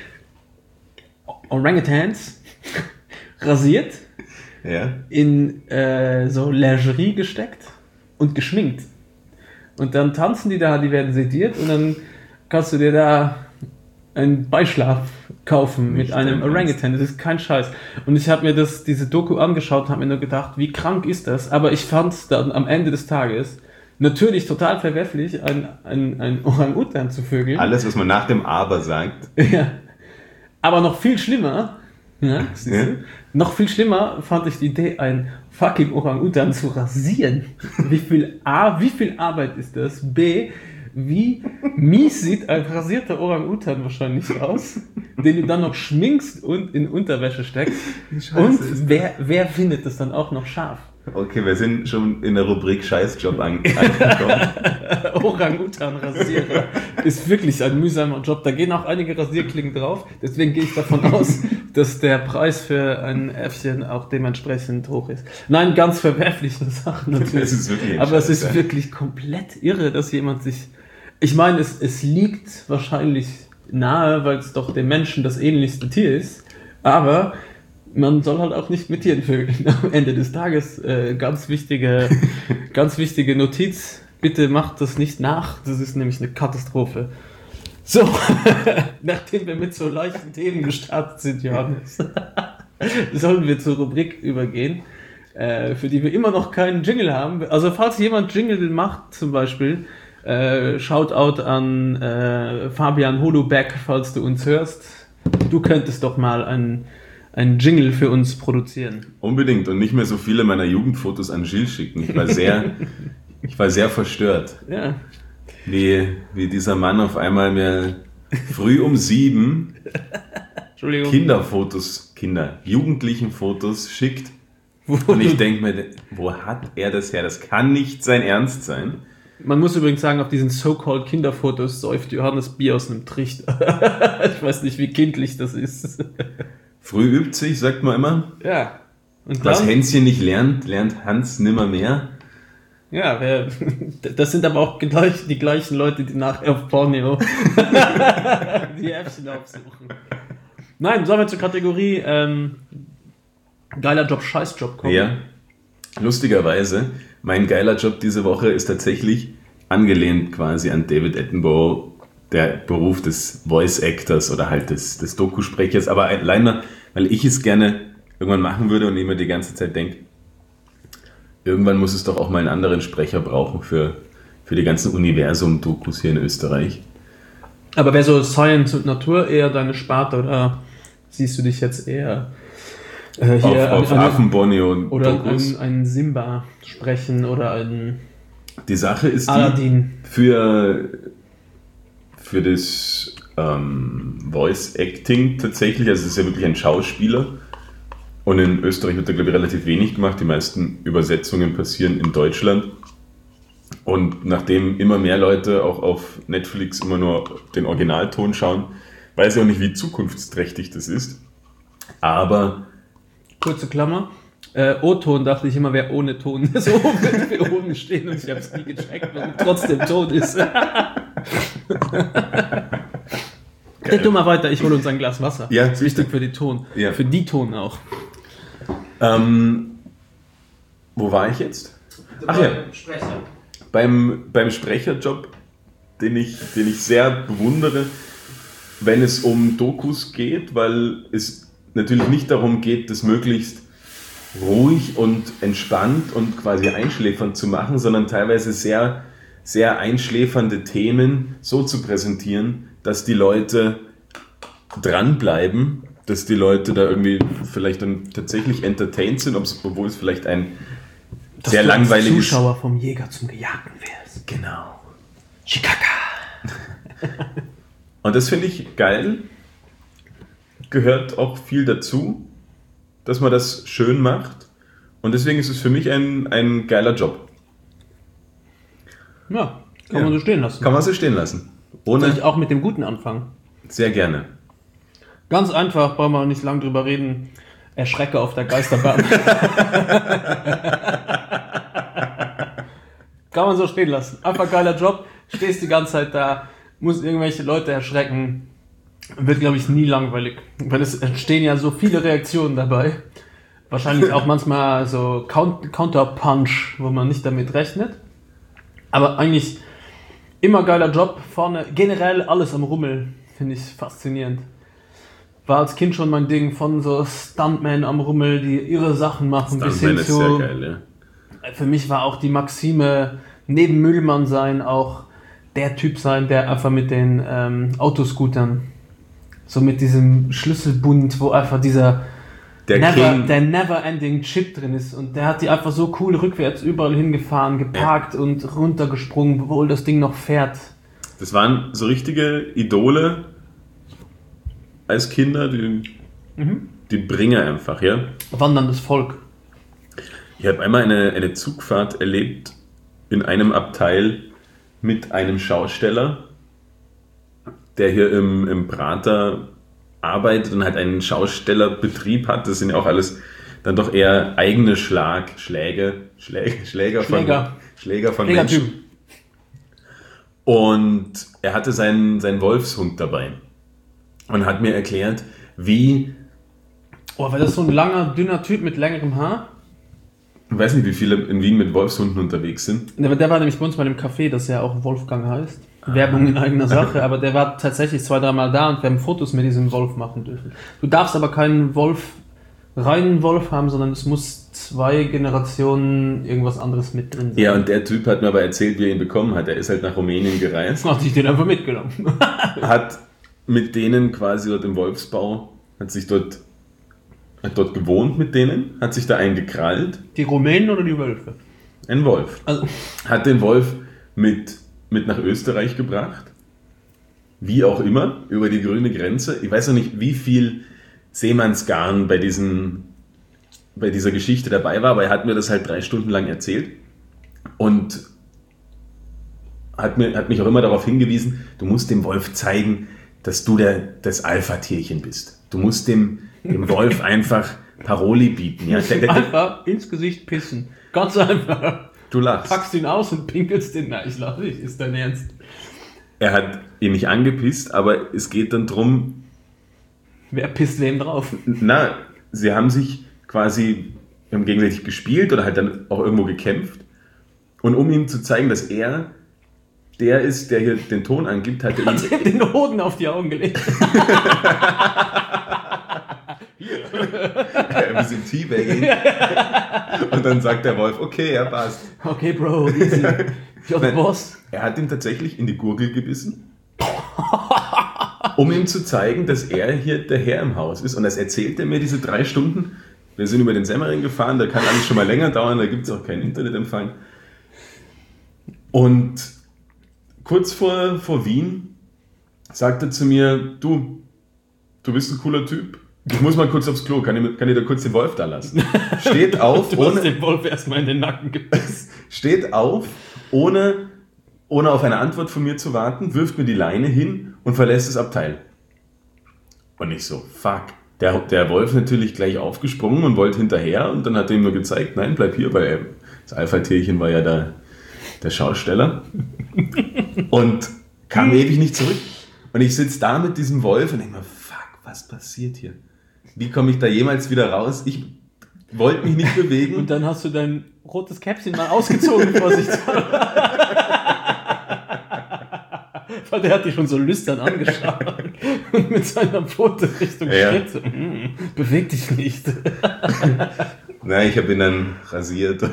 Speaker 2: Orangutans rasiert,
Speaker 1: Ja.
Speaker 2: in äh, so Lingerie gesteckt und geschminkt. Und dann tanzen die da, die werden sediert und dann kannst du dir da einen Beischlaf kaufen
Speaker 1: Nicht
Speaker 2: mit einem
Speaker 1: dein Ernst.
Speaker 2: Orangutan. Das ist kein Scheiß. Und ich habe mir das, diese Doku angeschaut und habe mir nur gedacht, wie krank ist das? Aber ich fand es dann am Ende des Tages natürlich total verwerflich, ein, ein, ein Orang-Utan zu vögeln.
Speaker 1: Alles, was man nach dem Aber sagt.
Speaker 2: Ja. Aber noch viel schlimmer, ja, siehst du?
Speaker 1: Ja.
Speaker 2: Noch viel schlimmer fand ich die Idee, ein fucking Orang-Utan zu rasieren. Wie viel A, wie viel Arbeit ist das? B, wie mies sieht ein rasierter Orang-Utan wahrscheinlich aus, den du dann noch schminkst und in Unterwäsche steckst.
Speaker 1: Scheiße
Speaker 2: Und
Speaker 1: ist
Speaker 2: wer, wer findet das dann auch noch scharf?
Speaker 1: Okay, wir sind schon in der Rubrik Scheißjob an- angekommen.
Speaker 2: Orang-Utan-Rasierer ist wirklich ein mühsamer Job. Da gehen auch einige Rasierklingen drauf. Deswegen gehe ich davon aus, dass der Preis für ein Äffchen auch dementsprechend hoch ist. Nein, ganz verwerfliche Sachen natürlich.
Speaker 1: Es ist wirklich ein
Speaker 2: Aber es
Speaker 1: Scheiß,
Speaker 2: ist
Speaker 1: ja.
Speaker 2: wirklich komplett irre, dass jemand sich... Ich meine, es, es liegt wahrscheinlich nahe, weil es doch dem Menschen das ähnlichste Tier ist. Aber... man soll halt auch nicht mit Tieren vögeln. Am Ende des Tages äh, ganz wichtige, ganz wichtige Notiz. Bitte macht das nicht nach. Das ist nämlich eine Katastrophe. So, nachdem wir mit so leichten Themen gestartet sind, Johannes, sollen wir zur Rubrik übergehen, äh, für die wir immer noch keinen Jingle haben. Also falls jemand Jingle macht zum Beispiel, äh, Shoutout an äh, Fabian Holoback, falls du uns hörst. Du könntest doch mal ein einen Jingle für uns produzieren.
Speaker 1: Unbedingt und nicht mehr so viele meiner Jugendfotos an Gilles schicken. Ich war sehr Ich war sehr verstört.
Speaker 2: Ja.
Speaker 1: Wie, wie dieser Mann auf einmal mir früh um sieben Kinderfotos, Kinder, Jugendlichen-Fotos schickt. Und ich denke mir, wo hat er das her? Das kann nicht sein Ernst sein.
Speaker 2: Man muss übrigens sagen, auf diesen so-called Kinderfotos säuft Johannes Bier aus einem Trichter. Ich weiß nicht, wie kindlich das ist.
Speaker 1: Früh übt sich, sagt man immer.
Speaker 2: Ja. Und dann,
Speaker 1: was Hänschen nicht lernt, lernt Hans nimmer mehr.
Speaker 2: Ja, wer, das sind aber auch gleich, die gleichen Leute, die nachher auf Pornio die Äffchen aufsuchen. Nein, sollen wir zur Kategorie ähm, geiler Job, Scheißjob kommen?
Speaker 1: Ja, lustigerweise, mein geiler Job diese Woche ist tatsächlich angelehnt quasi an David Attenborough, der Beruf des Voice Actors oder halt des, des Dokusprechers, aber allein mal, weil ich es gerne irgendwann machen würde und immer die ganze Zeit denke, irgendwann muss es doch auch mal einen anderen Sprecher brauchen für, für die ganzen Universum-Dokus hier in Österreich.
Speaker 2: Aber wäre so Science und Natur eher deine Sparte oder siehst du dich jetzt eher äh, hier
Speaker 1: auf, auf Affenbonnie und
Speaker 2: oder
Speaker 1: Dokus?
Speaker 2: einen, einen Simba sprechen oder einen
Speaker 1: Die Sache ist
Speaker 2: Aladdin.
Speaker 1: Die, für, für das ähm, Voice Acting tatsächlich, also es ist ja wirklich ein Schauspieler. Und in Österreich wird da, glaube ich, relativ wenig gemacht. Die meisten Übersetzungen passieren in Deutschland. Und nachdem immer mehr Leute auch auf Netflix immer nur den Originalton schauen, weiß ich auch nicht, wie zukunftsträchtig das ist. Aber...
Speaker 2: Kurze Klammer. Äh, O-Ton dachte ich immer, wäre ohne Ton. So wenn wir oben stehen und ich habe es nie gecheckt, weil trotzdem Ton ist. Red du mal weiter, ich hole uns ein Glas Wasser.
Speaker 1: Ja,
Speaker 2: das ist wichtig für die Ton.
Speaker 1: Ja.
Speaker 2: Für die Ton auch.
Speaker 1: Ähm, wo war ich jetzt? Ach ja,
Speaker 2: Sprecher.
Speaker 1: beim, beim Sprecherjob, den ich, den ich sehr bewundere, wenn es um Dokus geht, weil es natürlich nicht darum geht, das möglichst ruhig und entspannt und quasi einschläfernd zu machen, sondern teilweise sehr, sehr einschläfernde Themen so zu präsentieren, dass die Leute dranbleiben, dass die Leute da irgendwie vielleicht dann tatsächlich entertained sind, obwohl es vielleicht ein
Speaker 2: dass
Speaker 1: sehr
Speaker 2: du
Speaker 1: langweiliges...
Speaker 2: als Zuschauer vom Jäger zum Gejagten wärst.
Speaker 1: Genau.
Speaker 2: Chicaca.
Speaker 1: Und das finde ich geil. Gehört auch viel dazu, dass man das schön macht. Und deswegen ist es für mich ein, ein geiler Job.
Speaker 2: Ja, kann
Speaker 1: Ja.
Speaker 2: man so stehen lassen.
Speaker 1: Kann man so stehen lassen. Ohne
Speaker 2: Soll ich auch mit dem Guten anfangen?
Speaker 1: sehr gerne.
Speaker 2: Ganz einfach, brauchen wir nicht lang drüber reden. Erschrecke auf der Geisterbahn. Kann man so stehen lassen. Einfach geiler Job. Stehst die ganze Zeit da, musst irgendwelche Leute erschrecken. Wird, glaube ich, nie langweilig. Weil es entstehen ja so viele Reaktionen dabei. Wahrscheinlich auch manchmal so Count- Counterpunch, wo man nicht damit rechnet. Aber eigentlich immer geiler Job. Vorne generell alles am Rummel. Finde ich faszinierend. War als Kind schon mein Ding, von so Stuntmen am Rummel, die ihre Sachen machen, bis hin
Speaker 1: Stuntman ist
Speaker 2: zu...
Speaker 1: sehr geil, ja.
Speaker 2: Für mich war auch die Maxime, neben Müllmann sein, auch der Typ sein, der einfach mit den ähm, Autoscootern, so mit diesem Schlüsselbund, wo einfach dieser
Speaker 1: Der
Speaker 2: never,
Speaker 1: King,
Speaker 2: der never-ending Chip drin ist. Und der hat die einfach so cool rückwärts überall hingefahren, geparkt ja. und runtergesprungen, obwohl das Ding noch fährt.
Speaker 1: das waren so richtige Idole als Kinder, die,
Speaker 2: Mhm.
Speaker 1: die Bringer einfach, ja.
Speaker 2: Wanderndes Volk.
Speaker 1: Ich habe einmal eine, eine Zugfahrt erlebt in einem Abteil mit einem Schausteller, der hier im, im Prater arbeitet und halt einen Schaustellerbetrieb hat. Das sind ja auch alles dann doch eher eigene Schlag, Schläge, Schläge, Schläger von,
Speaker 2: Schläger.
Speaker 1: Schläger von
Speaker 2: Schlägertyp.
Speaker 1: Menschen. Und er hatte seinen, seinen Wolfshund dabei und hat mir erklärt, wie,
Speaker 2: Oh, war das so ein langer, dünner Typ mit längerem Haar?
Speaker 1: ich weiß nicht, wie viele in Wien mit Wolfshunden unterwegs sind.
Speaker 2: Der, der war nämlich bei uns bei dem Café, das ja auch Wolfgang heißt. Werbung in eigener Sache, aber der war tatsächlich zwei, dreimal da und wir haben Fotos mit diesem Wolf machen dürfen. Du darfst aber keinen Wolf, reinen Wolf haben, sondern es muss zwei Generationen irgendwas anderes mit drin sein.
Speaker 1: Ja, und der Typ hat mir aber erzählt, wie er ihn bekommen hat. Er ist halt nach Rumänien gereist,
Speaker 2: Hatte ich den einfach mitgenommen.
Speaker 1: hat mit denen quasi dort im Wolfsbau, hat sich dort, hat dort gewohnt mit denen, hat sich da eingekrallt.
Speaker 2: Die Rumänen oder die Wölfe?
Speaker 1: ein Wolf.
Speaker 2: Also,
Speaker 1: Hat den Wolf mit, mit nach Österreich gebracht. Wie auch immer, über die grüne Grenze. Ich weiß noch nicht, wie viel Seemannsgarn bei, diesen, bei dieser Geschichte dabei war, aber er hat mir das halt drei Stunden lang erzählt und hat, mir, hat mich auch immer darauf hingewiesen, du musst dem Wolf zeigen, dass du der, das Alpha-Tierchen bist. Du musst dem, dem Wolf einfach Paroli bieten. Ja? Der, der,
Speaker 2: einfach ins Gesicht pissen. Ganz einfach.
Speaker 1: Du lachst.
Speaker 2: Packst ihn aus und pinkelst den. Na, ich lache nicht. Ist dein Ernst?
Speaker 1: Er hat ihn nicht angepisst, aber es geht dann drum.
Speaker 2: Wer pisst wem drauf?
Speaker 1: Na, sie haben sich quasi haben gegenseitig gespielt oder halt dann auch irgendwo gekämpft. Und um ihm zu zeigen, dass er der ist, der hier den Ton angibt, hat er
Speaker 2: Hat ihm den Hoden auf die Augen gelegt.
Speaker 1: Ein bisschen Teabagging. Und dann sagt der Wolf, okay, er passt.
Speaker 2: Okay, Bro, easy. You're the boss.
Speaker 1: Er hat ihm tatsächlich in die Gurgel gebissen, um ihm zu zeigen, dass er hier der Herr im Haus ist. Und das erzählt er mir diese drei Stunden. Wir sind über den Semmering gefahren, da kann alles schon mal länger dauern, da gibt es auch keinen Internetempfang. Und kurz vor, vor Wien sagt er zu mir, du, du bist ein cooler Typ. Ich muss mal kurz aufs Klo, kann ich, kann ich da kurz den Wolf da lassen? Steht auf,
Speaker 2: du
Speaker 1: ohne...
Speaker 2: hast den Wolf erstmal in den Nacken gebissen.
Speaker 1: Steht auf, ohne, ohne auf eine Antwort von mir zu warten, wirft mir die Leine hin und verlässt das Abteil. Und ich so, fuck. Der, der Wolf natürlich gleich aufgesprungen und wollte hinterher und dann hat er ihm nur gezeigt, nein, bleib hier, weil das Alpha-Tierchen war ja der, der Schausteller. Und kam ewig nicht zurück. Und ich sitze da mit diesem Wolf und denke mir, fuck, was passiert hier? Wie komme ich da jemals wieder raus? Ich wollte mich nicht bewegen.
Speaker 2: Und dann hast du dein rotes Käppchen mal ausgezogen, vorsichtshalber. Weil der hat dich schon so lüstern angeschaut und mit seiner Pfote Richtung
Speaker 1: ja.
Speaker 2: Schritt. So, mm, beweg dich nicht.
Speaker 1: Nein, ich habe ihn dann rasiert.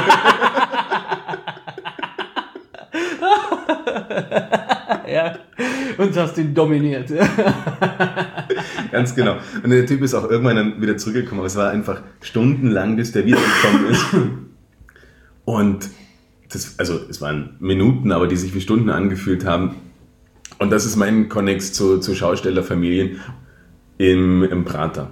Speaker 2: Ja, und hast ihn dominiert.
Speaker 1: Ganz genau. Und der Typ ist auch irgendwann dann wieder zurückgekommen, aber es war einfach stundenlang, bis der wiedergekommen ist. Und das, also es waren Minuten, aber die sich wie Stunden angefühlt haben. Und das ist mein Konnex zu, zu Schaustellerfamilien im, im Prater.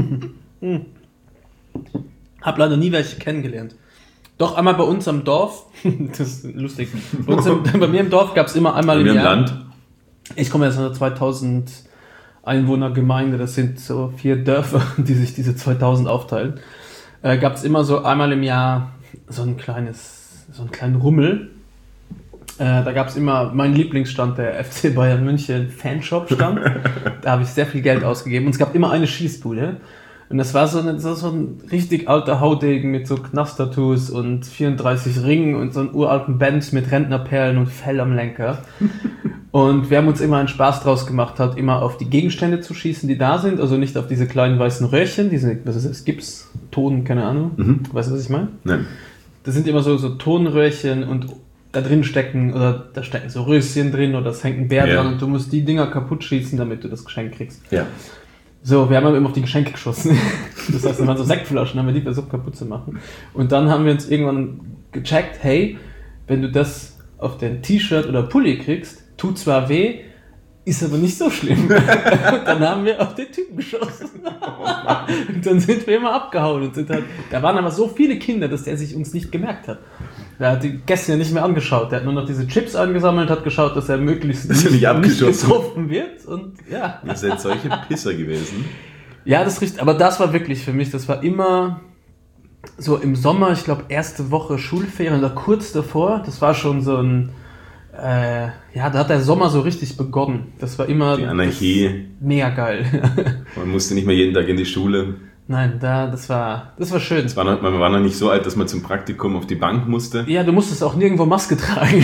Speaker 2: Hab leider nie welche kennengelernt. Doch einmal bei uns am Dorf, das ist lustig, bei, uns im, bei mir im Dorf gab es immer einmal
Speaker 1: bei
Speaker 2: im
Speaker 1: mir
Speaker 2: Jahr.
Speaker 1: Im Land?
Speaker 2: Ich komme jetzt aus einer zweitausend Einwohnergemeinde, das sind so vier Dörfer, die sich diese zweitausend aufteilen. Äh, gab es immer so einmal im Jahr so ein kleines, so einen kleinen Rummel. Äh, da gab es immer, mein Lieblingsstand, der F C Bayern München Fanshop stand. Da habe ich sehr viel Geld ausgegeben und es gab immer eine Schießbude. Und das war so, eine, so ein richtig alter Haudegen mit so Knast-Tattoos und vierunddreißig Ringen und so einen uralten Benz mit Rentnerperlen und Fell am Lenker. Und wir haben uns immer einen Spaß draus gemacht, halt immer auf die Gegenstände zu schießen, die da sind. Also nicht auf diese kleinen weißen Röhrchen, diese, was ist das, Gips, Ton, keine Ahnung. Mhm. Weißt du, was ich meine?
Speaker 1: Nein.
Speaker 2: Das sind immer so, so Tonröhrchen und da drin stecken, oder da stecken so Röschen drin oder es hängt ein Bär
Speaker 1: ja.
Speaker 2: dran und du musst die Dinger kaputt schießen, damit du das Geschenk kriegst.
Speaker 1: Ja.
Speaker 2: So, wir haben immer auf die Geschenke geschossen. Das heißt, da waren so Sektflaschen, haben wir die versucht kaputt zu machen. Und dann haben wir uns irgendwann gecheckt, hey, wenn du das auf dein T-Shirt oder Pulli kriegst, tut zwar weh, ist aber nicht so schlimm. Und dann haben wir auf den Typen geschossen. Und dann sind wir immer abgehauen. Und sind halt, da waren aber so viele Kinder, dass der sich uns nicht gemerkt hat. Der hat die Gäste ja nicht mehr angeschaut. Der hat nur noch diese Chips angesammelt, hat geschaut, dass er möglichst
Speaker 1: dass
Speaker 2: nicht,
Speaker 1: er nicht,
Speaker 2: nicht getroffen wird. Und ja.
Speaker 1: Ihr seid solche Pisser gewesen.
Speaker 2: Ja, das riecht, aber das war wirklich für mich, das war immer so im Sommer, ich glaube erste Woche Schulferien oder kurz davor, das war schon so ein, äh, ja, da hat der Sommer so richtig begonnen. Das war immer
Speaker 1: die Anarchie.
Speaker 2: Mega geil.
Speaker 1: Man musste nicht mehr jeden Tag in die Schule.
Speaker 2: Nein, da, das war, das war schön.
Speaker 1: Das war noch, man war noch nicht so alt, dass man zum Praktikum auf die Bank musste.
Speaker 2: Ja, du musstest auch nirgendwo Maske tragen.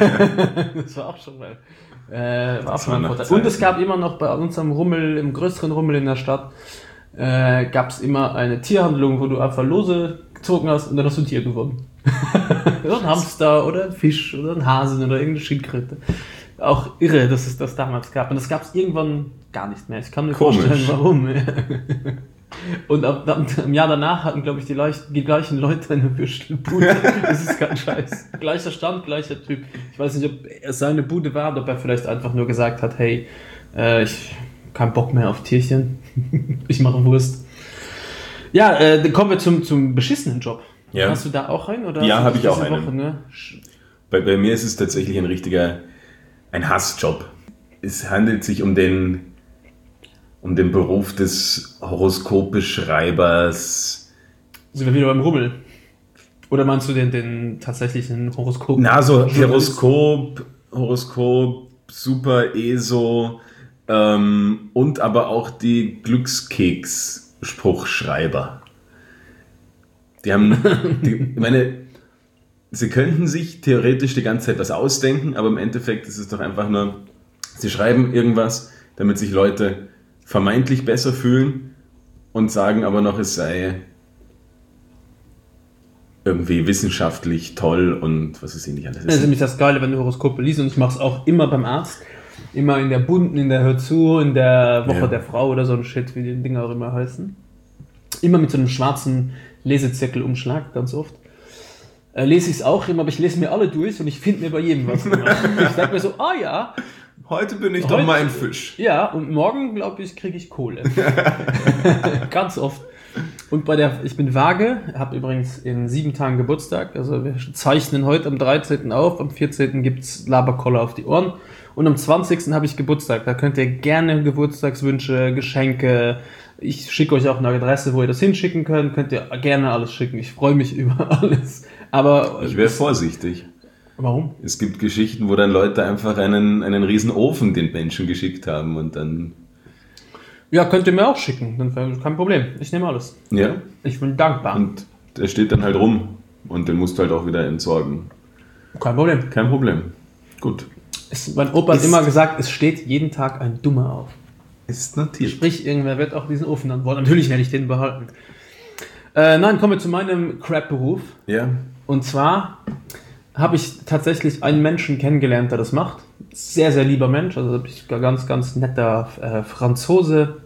Speaker 2: Das war auch schon mal, äh, war auch schon mal ein Vorteil. Und es gab immer noch bei unserem Rummel, im größeren Rummel in der Stadt, äh, gab es immer eine Tierhandlung, wo du einfach Lose gezogen hast und dann hast du ein Tier gewonnen. Oder ein Hamster oder ein Fisch oder ein Hasen oder irgendeine Schildkröte. Auch irre, dass es das damals gab. Und das gab es irgendwann gar nicht mehr. Ich kann mir
Speaker 1: Komisch.
Speaker 2: vorstellen, warum. Und ab, ab, im Jahr danach hatten, glaube ich, die, Leuch- die gleichen Leute eine Würstelbude. Das ist kein Scheiß. Gleicher Stand, gleicher Typ. Ich weiß nicht, ob es seine Bude war oder ob er vielleicht einfach nur gesagt hat, hey, äh, ich keinen Bock mehr auf Tierchen. Ich mache Wurst. Ja, äh, dann kommen wir zum, zum beschissenen Job.
Speaker 1: Ja.
Speaker 2: Hast du da auch einen? Oder
Speaker 1: Ja,
Speaker 2: hast du
Speaker 1: habe ich
Speaker 2: diese
Speaker 1: auch einen.
Speaker 2: Woche, ne?
Speaker 1: Bei, bei mir ist es tatsächlich ein richtiger, ein Hassjob. Es handelt sich um den, um den Beruf des Horoskopeschreibers.
Speaker 2: Sind wir wieder beim Rummel? Oder meinst du den, den tatsächlichen Horoskop?
Speaker 1: Na, so Horoskop, Horoskop, Super E S O ähm, und aber auch die Glückskeks-Spruchschreiber. Die haben, die, ich meine, sie könnten sich theoretisch die ganze Zeit was ausdenken, aber im Endeffekt ist es doch einfach nur, sie schreiben irgendwas, damit sich Leute vermeintlich besser fühlen und sagen aber noch, es sei irgendwie wissenschaftlich toll und was ist nicht alles.
Speaker 2: Das ist nämlich das Geile, wenn du Horoskope liest, und ich mache es auch immer beim Arzt. Immer in der bunten, in der Hör zu, in der Woche
Speaker 1: Ja.
Speaker 2: der Frau oder so ein Shit, wie die Dinger auch immer heißen. Immer mit so einem schwarzen Lesezirkelumschlag, ganz oft. Äh, lese ich es auch immer, aber ich lese mir alle durch und ich finde mir bei jedem was. Ich sag mir so, ah ja,
Speaker 1: Heute bin ich
Speaker 2: Heute-
Speaker 1: doch mal ein Fisch.
Speaker 2: ja, und morgen, glaube ich, kriege ich Kohle. Ganz oft. Und bei der, ich bin vage, habe übrigens in sieben Tagen Geburtstag, also wir zeichnen heute am dreizehnten auf, am vierzehnten gibt's Laberkoller auf die Ohren und am zwanzigsten habe ich Geburtstag. Da könnt ihr gerne Geburtstagswünsche, Geschenke, ich schicke euch auch eine Adresse, wo ihr das hinschicken könnt, könnt ihr gerne alles schicken. Ich freue mich über alles. Aber
Speaker 1: Ich wäre vorsichtig.
Speaker 2: warum?
Speaker 1: Es gibt Geschichten, wo dann Leute einfach einen, einen riesen Ofen den Menschen geschickt haben und dann,
Speaker 2: Ja, könnt ihr mir auch schicken, dann wäre kein Problem. Ich nehme alles.
Speaker 1: ja,
Speaker 2: Ich bin dankbar.
Speaker 1: und der steht dann halt rum und den musst du halt auch wieder entsorgen.
Speaker 2: Kein Problem.
Speaker 1: Kein Problem. Gut.
Speaker 2: Es, mein Opa hat
Speaker 1: Ist-
Speaker 2: immer gesagt, es steht jeden Tag ein Dummer auf.
Speaker 1: Ist notiert.
Speaker 2: Sprich, irgendwer wird auch diesen Ofen antworten. Natürlich werde ich den behalten. Äh, nein, kommen wir zu meinem Crap-Beruf.
Speaker 1: Ja.
Speaker 2: Und zwar habe ich tatsächlich einen Menschen kennengelernt, der das macht. Sehr, sehr lieber Mensch. Also habe ich ganz, ganz netter äh, Franzose.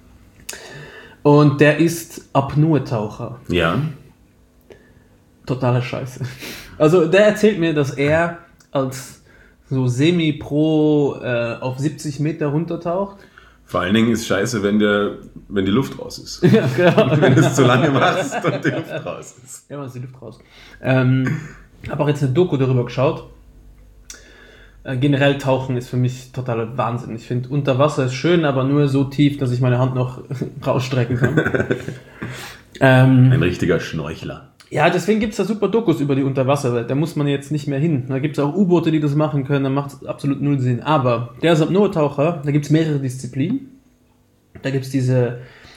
Speaker 2: Und der ist Apnoe-Taucher.
Speaker 1: Ja.
Speaker 2: Totale Scheiße. Also der erzählt mir, dass er als so Semi-Pro äh, auf siebzig Meter runtertaucht.
Speaker 1: Vor allen Dingen ist scheiße, wenn, der, wenn die Luft raus ist.
Speaker 2: Ja, genau.
Speaker 1: Wenn du es zu lange machst und die Luft raus ist.
Speaker 2: Ja, man ist die Luft raus. Ähm, habe auch jetzt eine Doku darüber geschaut. Äh, generell Tauchen ist für mich totaler Wahnsinn. Ich finde, unter Wasser ist schön, aber nur so tief, dass ich meine Hand noch rausstrecken kann. ähm,
Speaker 1: Ein richtiger Schnorchler.
Speaker 2: ja, deswegen gibt es da super Dokus über die Unterwasserwelt. Da muss man jetzt nicht mehr hin. Da gibt es auch U-Boote, die das machen können. Da macht es absolut null Sinn. Aber der ist Apnoe-Taucher. Da gibt es mehrere Disziplinen. Da gibt es diese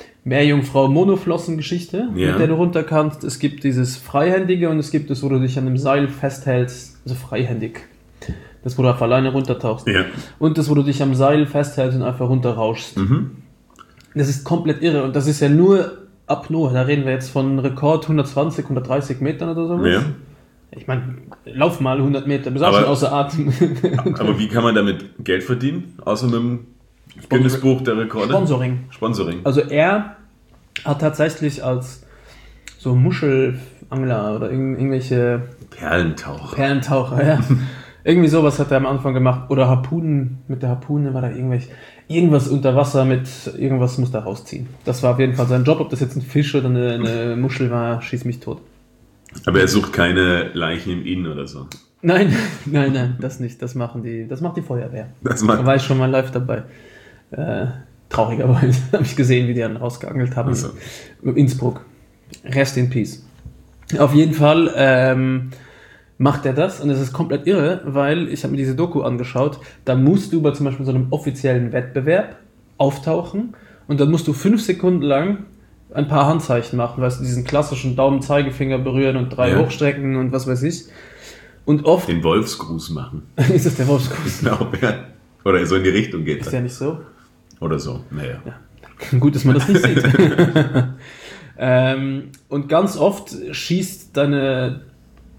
Speaker 2: Meerjungfrau-Monoflossen-Geschichte,
Speaker 1: Ja.
Speaker 2: mit der du runter kannst. Es gibt dieses Freihändige und es gibt das, wo du dich an einem Seil festhältst. Also freihändig. Das, wo du auf alleine runtertauchst.
Speaker 1: Ja.
Speaker 2: Und das, wo du dich am Seil festhältst und einfach runterrauschst.
Speaker 1: Mhm.
Speaker 2: Das ist komplett irre. Und das ist ja nur Apnoe. Da reden wir jetzt von Rekord hundertzwanzig, hundertdreißig Metern oder sowas.
Speaker 1: Ja.
Speaker 2: Ich meine, lauf mal hundert Meter, bist auch
Speaker 1: Aber-
Speaker 2: schon außer Atem.
Speaker 1: Aber wie kann man damit Geld verdienen? Außer mit dem Guinness-Buch der Rekorde?
Speaker 2: Sponsoring.
Speaker 1: Sponsoring.
Speaker 2: Also er hat tatsächlich als so Muschelangler oder irgend- irgendwelche
Speaker 1: Perlentaucher.
Speaker 2: Perlentaucher, ja. Irgendwie sowas hat er am Anfang gemacht. Oder Harpunen, mit der Harpune war da irgendwelch, irgendwas unter Wasser mit, irgendwas muss da rausziehen. Das war auf jeden Fall sein Job. Ob das jetzt ein Fisch oder eine, eine Muschel war, schieß mich tot.
Speaker 1: Aber er sucht keine Leichen im Inn oder so.
Speaker 2: Nein, nein, nein, das nicht. Das machen die, das macht die Feuerwehr.
Speaker 1: Das
Speaker 2: Da
Speaker 1: macht
Speaker 2: war ich schon mal live dabei. Äh, traurigerweise habe ich gesehen, wie die dann rausgeangelt haben.
Speaker 1: Also.
Speaker 2: In Innsbruck. Rest in Peace. Auf jeden Fall ähm, macht er das und es ist komplett irre, weil ich habe mir diese Doku angeschaut. Da musst du bei zum Beispiel so einem offiziellen Wettbewerb auftauchen und dann musst du fünf Sekunden lang ein paar Handzeichen machen, weißt du, diesen klassischen Daumen-Zeigefinger berühren und drei
Speaker 1: Ja.
Speaker 2: hochstrecken und was weiß ich. Und oft
Speaker 1: den Wolfsgruß machen.
Speaker 2: ist das der Wolfskuss.
Speaker 1: Ich glaube, ja. Oder so in die Richtung geht
Speaker 2: Ist
Speaker 1: das.
Speaker 2: ja nicht so.
Speaker 1: Oder so. Naja.
Speaker 2: Gut, dass man das nicht sieht. ähm, und ganz oft schießt deine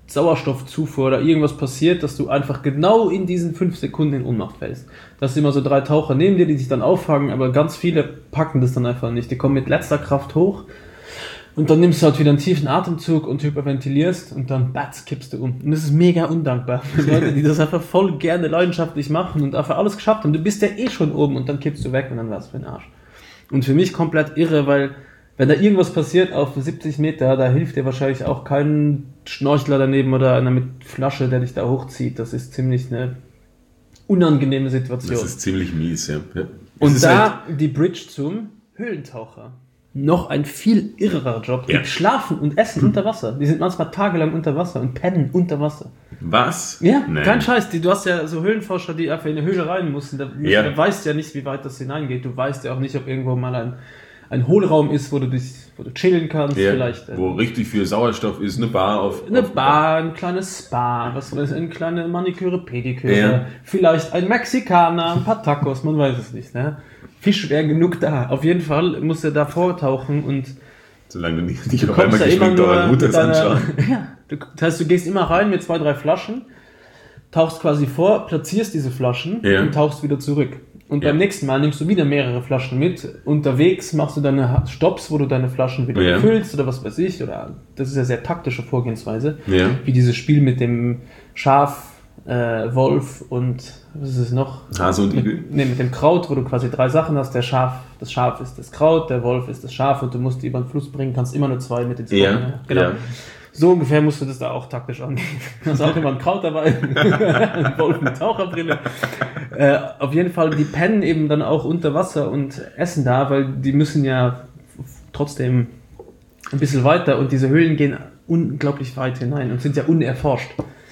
Speaker 2: Sauerstoffzufuhr oder irgendwas passiert, dass du einfach genau in diesen fünf Sekunden in Ohnmacht fällst. Das sind immer so drei Taucher neben dir, die sich dann auffangen, aber ganz viele packen das dann einfach nicht. Die kommen mit letzter Kraft hoch und dann nimmst du halt wieder einen tiefen Atemzug und hyperventilierst und dann batz, kippst du um. Und das ist mega undankbar für Leute, die das einfach voll gerne leidenschaftlich machen und einfach alles geschafft haben. Du bist ja eh schon oben und dann kippst du weg und dann war's für den Arsch. Und für mich komplett irre, weil wenn da irgendwas passiert auf siebzig Meter, da hilft dir wahrscheinlich auch kein Schnorchler daneben oder einer mit Flasche, der dich da hochzieht. Das ist ziemlich eine unangenehme Situation.
Speaker 1: Das ist ziemlich mies, ja. ja.
Speaker 2: Und da halt die Bridge zum Höhlentaucher. Noch ein viel irrerer Job. Die
Speaker 1: ja.
Speaker 2: schlafen und essen hm. unter Wasser. Die sind manchmal tagelang unter Wasser und pennen unter Wasser.
Speaker 1: Was?
Speaker 2: Ja,
Speaker 1: nee.
Speaker 2: kein Scheiß. Du hast ja so Höhlenforscher, die einfach in eine Höhle rein mussten. Da
Speaker 1: ja.
Speaker 2: Du weißt ja nicht, wie weit das hineingeht. Du weißt ja auch nicht, ob irgendwo mal ein ein Hohlraum ist, wo du dich, wo du chillen kannst,
Speaker 1: ja,
Speaker 2: vielleicht.
Speaker 1: Wo ähm, richtig viel Sauerstoff ist, eine Bar auf.
Speaker 2: Eine
Speaker 1: auf
Speaker 2: Bar, ein kleines Spa, was weiß ich, eine kleine Maniküre, Pediküre,
Speaker 1: ja.
Speaker 2: vielleicht ein Mexikaner, ein paar Tacos, man weiß es nicht. Ne? Fisch wäre genug da. Auf jeden Fall musst du da vortauchen und.
Speaker 1: Solange du nicht, nicht auf einmal geschminkt oder Routes anschauen.
Speaker 2: Ja, du, das heißt, du gehst immer rein mit zwei, drei Flaschen, tauchst quasi vor, platzierst diese Flaschen ja. und tauchst wieder zurück. Und ja. beim nächsten Mal nimmst du wieder mehrere Flaschen mit. Unterwegs machst du deine Stops, wo du deine Flaschen wieder ja. füllst oder was weiß ich. Oder das ist ja sehr taktische Vorgehensweise.
Speaker 1: Ja.
Speaker 2: Wie dieses Spiel mit dem Schaf, äh, Wolf und was ist es noch?
Speaker 1: Hase und Igel.
Speaker 2: Mit, nee, mit dem Kraut, wo du quasi drei Sachen hast. Der Schaf, das Schaf ist das Kraut, der Wolf ist das Schaf und du musst die über den Fluss bringen, kannst immer nur zwei mit ins Boot.
Speaker 1: Ja.
Speaker 2: Ja. Genau. Ja. So ungefähr musst du das da auch taktisch angehen. Da ist auch immer ein Kraut dabei, ein Wolf mit Taucherbrille. Äh, auf jeden Fall, die pennen eben dann auch unter Wasser und essen da, weil die müssen ja trotzdem ein bisschen weiter und diese Höhlen gehen unglaublich weit hinein und sind ja unerforscht.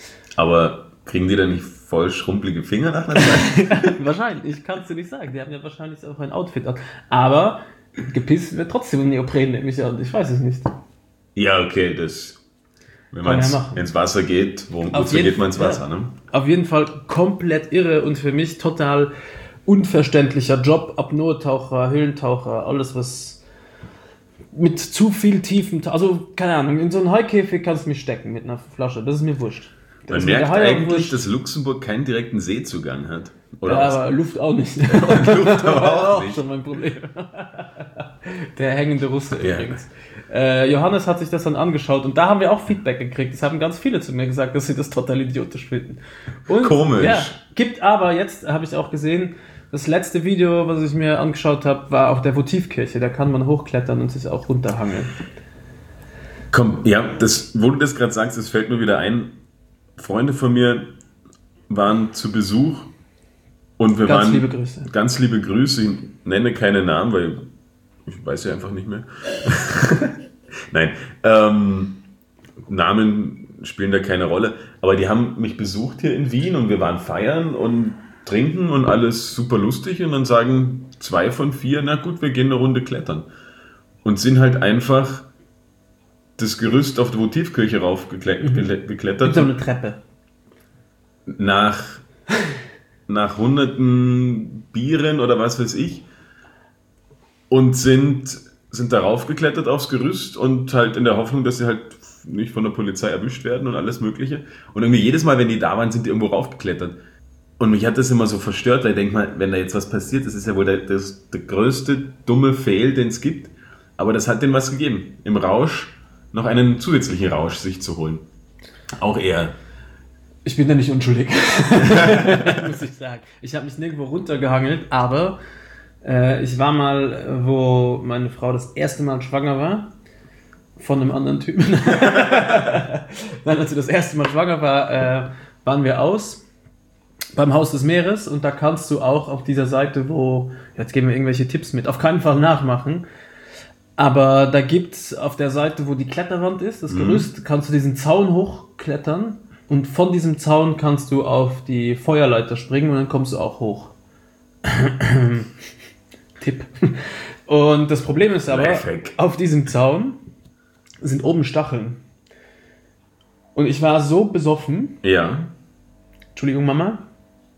Speaker 1: Aber kriegen die dann nicht voll schrumpelige Finger nach einer Zeit?
Speaker 2: Wahrscheinlich, ich kann es dir nicht sagen. Die haben ja wahrscheinlich auch ein Outfit an. Aber gepisst wird trotzdem im Neopren, nämlich an. Ich weiß es nicht.
Speaker 1: Ja, okay, das... Wenn man ja ins Wasser geht, wozu geht man ins Wasser? Ja. Ne?
Speaker 2: Auf jeden Fall komplett irre und für mich total unverständlicher Job. Apnoe-Taucher, Höhlentaucher, alles was mit zu viel Tiefen, also keine Ahnung, in so einen Haikäfig kannst du mich stecken mit einer Flasche, das ist mir wurscht.
Speaker 1: Das man merkt eigentlich, dass Luxemburg keinen direkten Seezugang hat. Oder
Speaker 2: ja, aber Luft auch nicht.
Speaker 1: Und Luft aber auch nicht.
Speaker 2: Das ist schon mein Problem. Der hängende Russe
Speaker 1: ja.
Speaker 2: übrigens. Äh, Johannes hat sich das dann angeschaut und da haben wir auch Feedback gekriegt. Es haben ganz viele zu mir gesagt, dass sie das total idiotisch finden. Und,
Speaker 1: Komisch.
Speaker 2: Ja, gibt aber, jetzt habe ich auch gesehen, das letzte Video, was ich mir angeschaut habe, war auf der Votivkirche. Da kann man hochklettern und sich auch runterhangeln.
Speaker 1: Komm, ja, das, wo du das gerade sagst, das fällt mir wieder ein. Freunde von mir waren zu Besuch und wir
Speaker 2: ganz
Speaker 1: waren...
Speaker 2: liebe Grüße.
Speaker 1: Ganz liebe Grüße. Ich nenne keine Namen, weil ich weiß ja einfach nicht mehr. Nein, ähm, Namen spielen da keine Rolle. Aber die haben mich besucht hier in Wien und wir waren feiern und trinken und alles super lustig. Und dann sagen zwei von vier, na gut, wir gehen eine Runde klettern. Und sind halt einfach das Gerüst auf der Votivkirche raufgeklettert.
Speaker 2: Mhm. Mit so eine Treppe.
Speaker 1: Nach, nach hunderten Bieren oder was weiß ich. Und sind, sind darauf geklettert aufs Gerüst und halt in der Hoffnung, dass sie halt nicht von der Polizei erwischt werden und alles Mögliche. Und irgendwie jedes Mal, wenn die da waren, sind die irgendwo raufgeklettert. Und mich hat das immer so verstört, weil ich denke mal, wenn da jetzt was passiert, das ist ja wohl der, das, der größte dumme Fail, den es gibt. Aber das hat denen was gegeben. Im Rausch noch einen zusätzlichen Rausch sich zu holen. Auch eher.
Speaker 2: Ich bin da nicht unschuldig, muss ich sagen. Ich habe mich nirgendwo runtergehangelt, aber äh, ich war mal, wo meine Frau das erste Mal schwanger war, von einem anderen Typen. Nein, als sie das erste Mal schwanger war, äh, waren wir aus beim Haus des Meeres und da kannst du auch auf dieser Seite, wo, jetzt geben wir irgendwelche Tipps mit, auf keinen Fall nachmachen, aber da gibt's auf der Seite, wo die Kletterwand ist, das Gerüst, mhm. kannst du diesen Zaun hochklettern und von diesem Zaun kannst du auf die Feuerleiter springen und dann kommst du auch hoch. Tipp. Und das Problem ist aber,
Speaker 1: Lifehack.
Speaker 2: Auf diesem Zaun sind oben Stacheln. Und ich war so besoffen,
Speaker 1: ja.
Speaker 2: Entschuldigung Mama,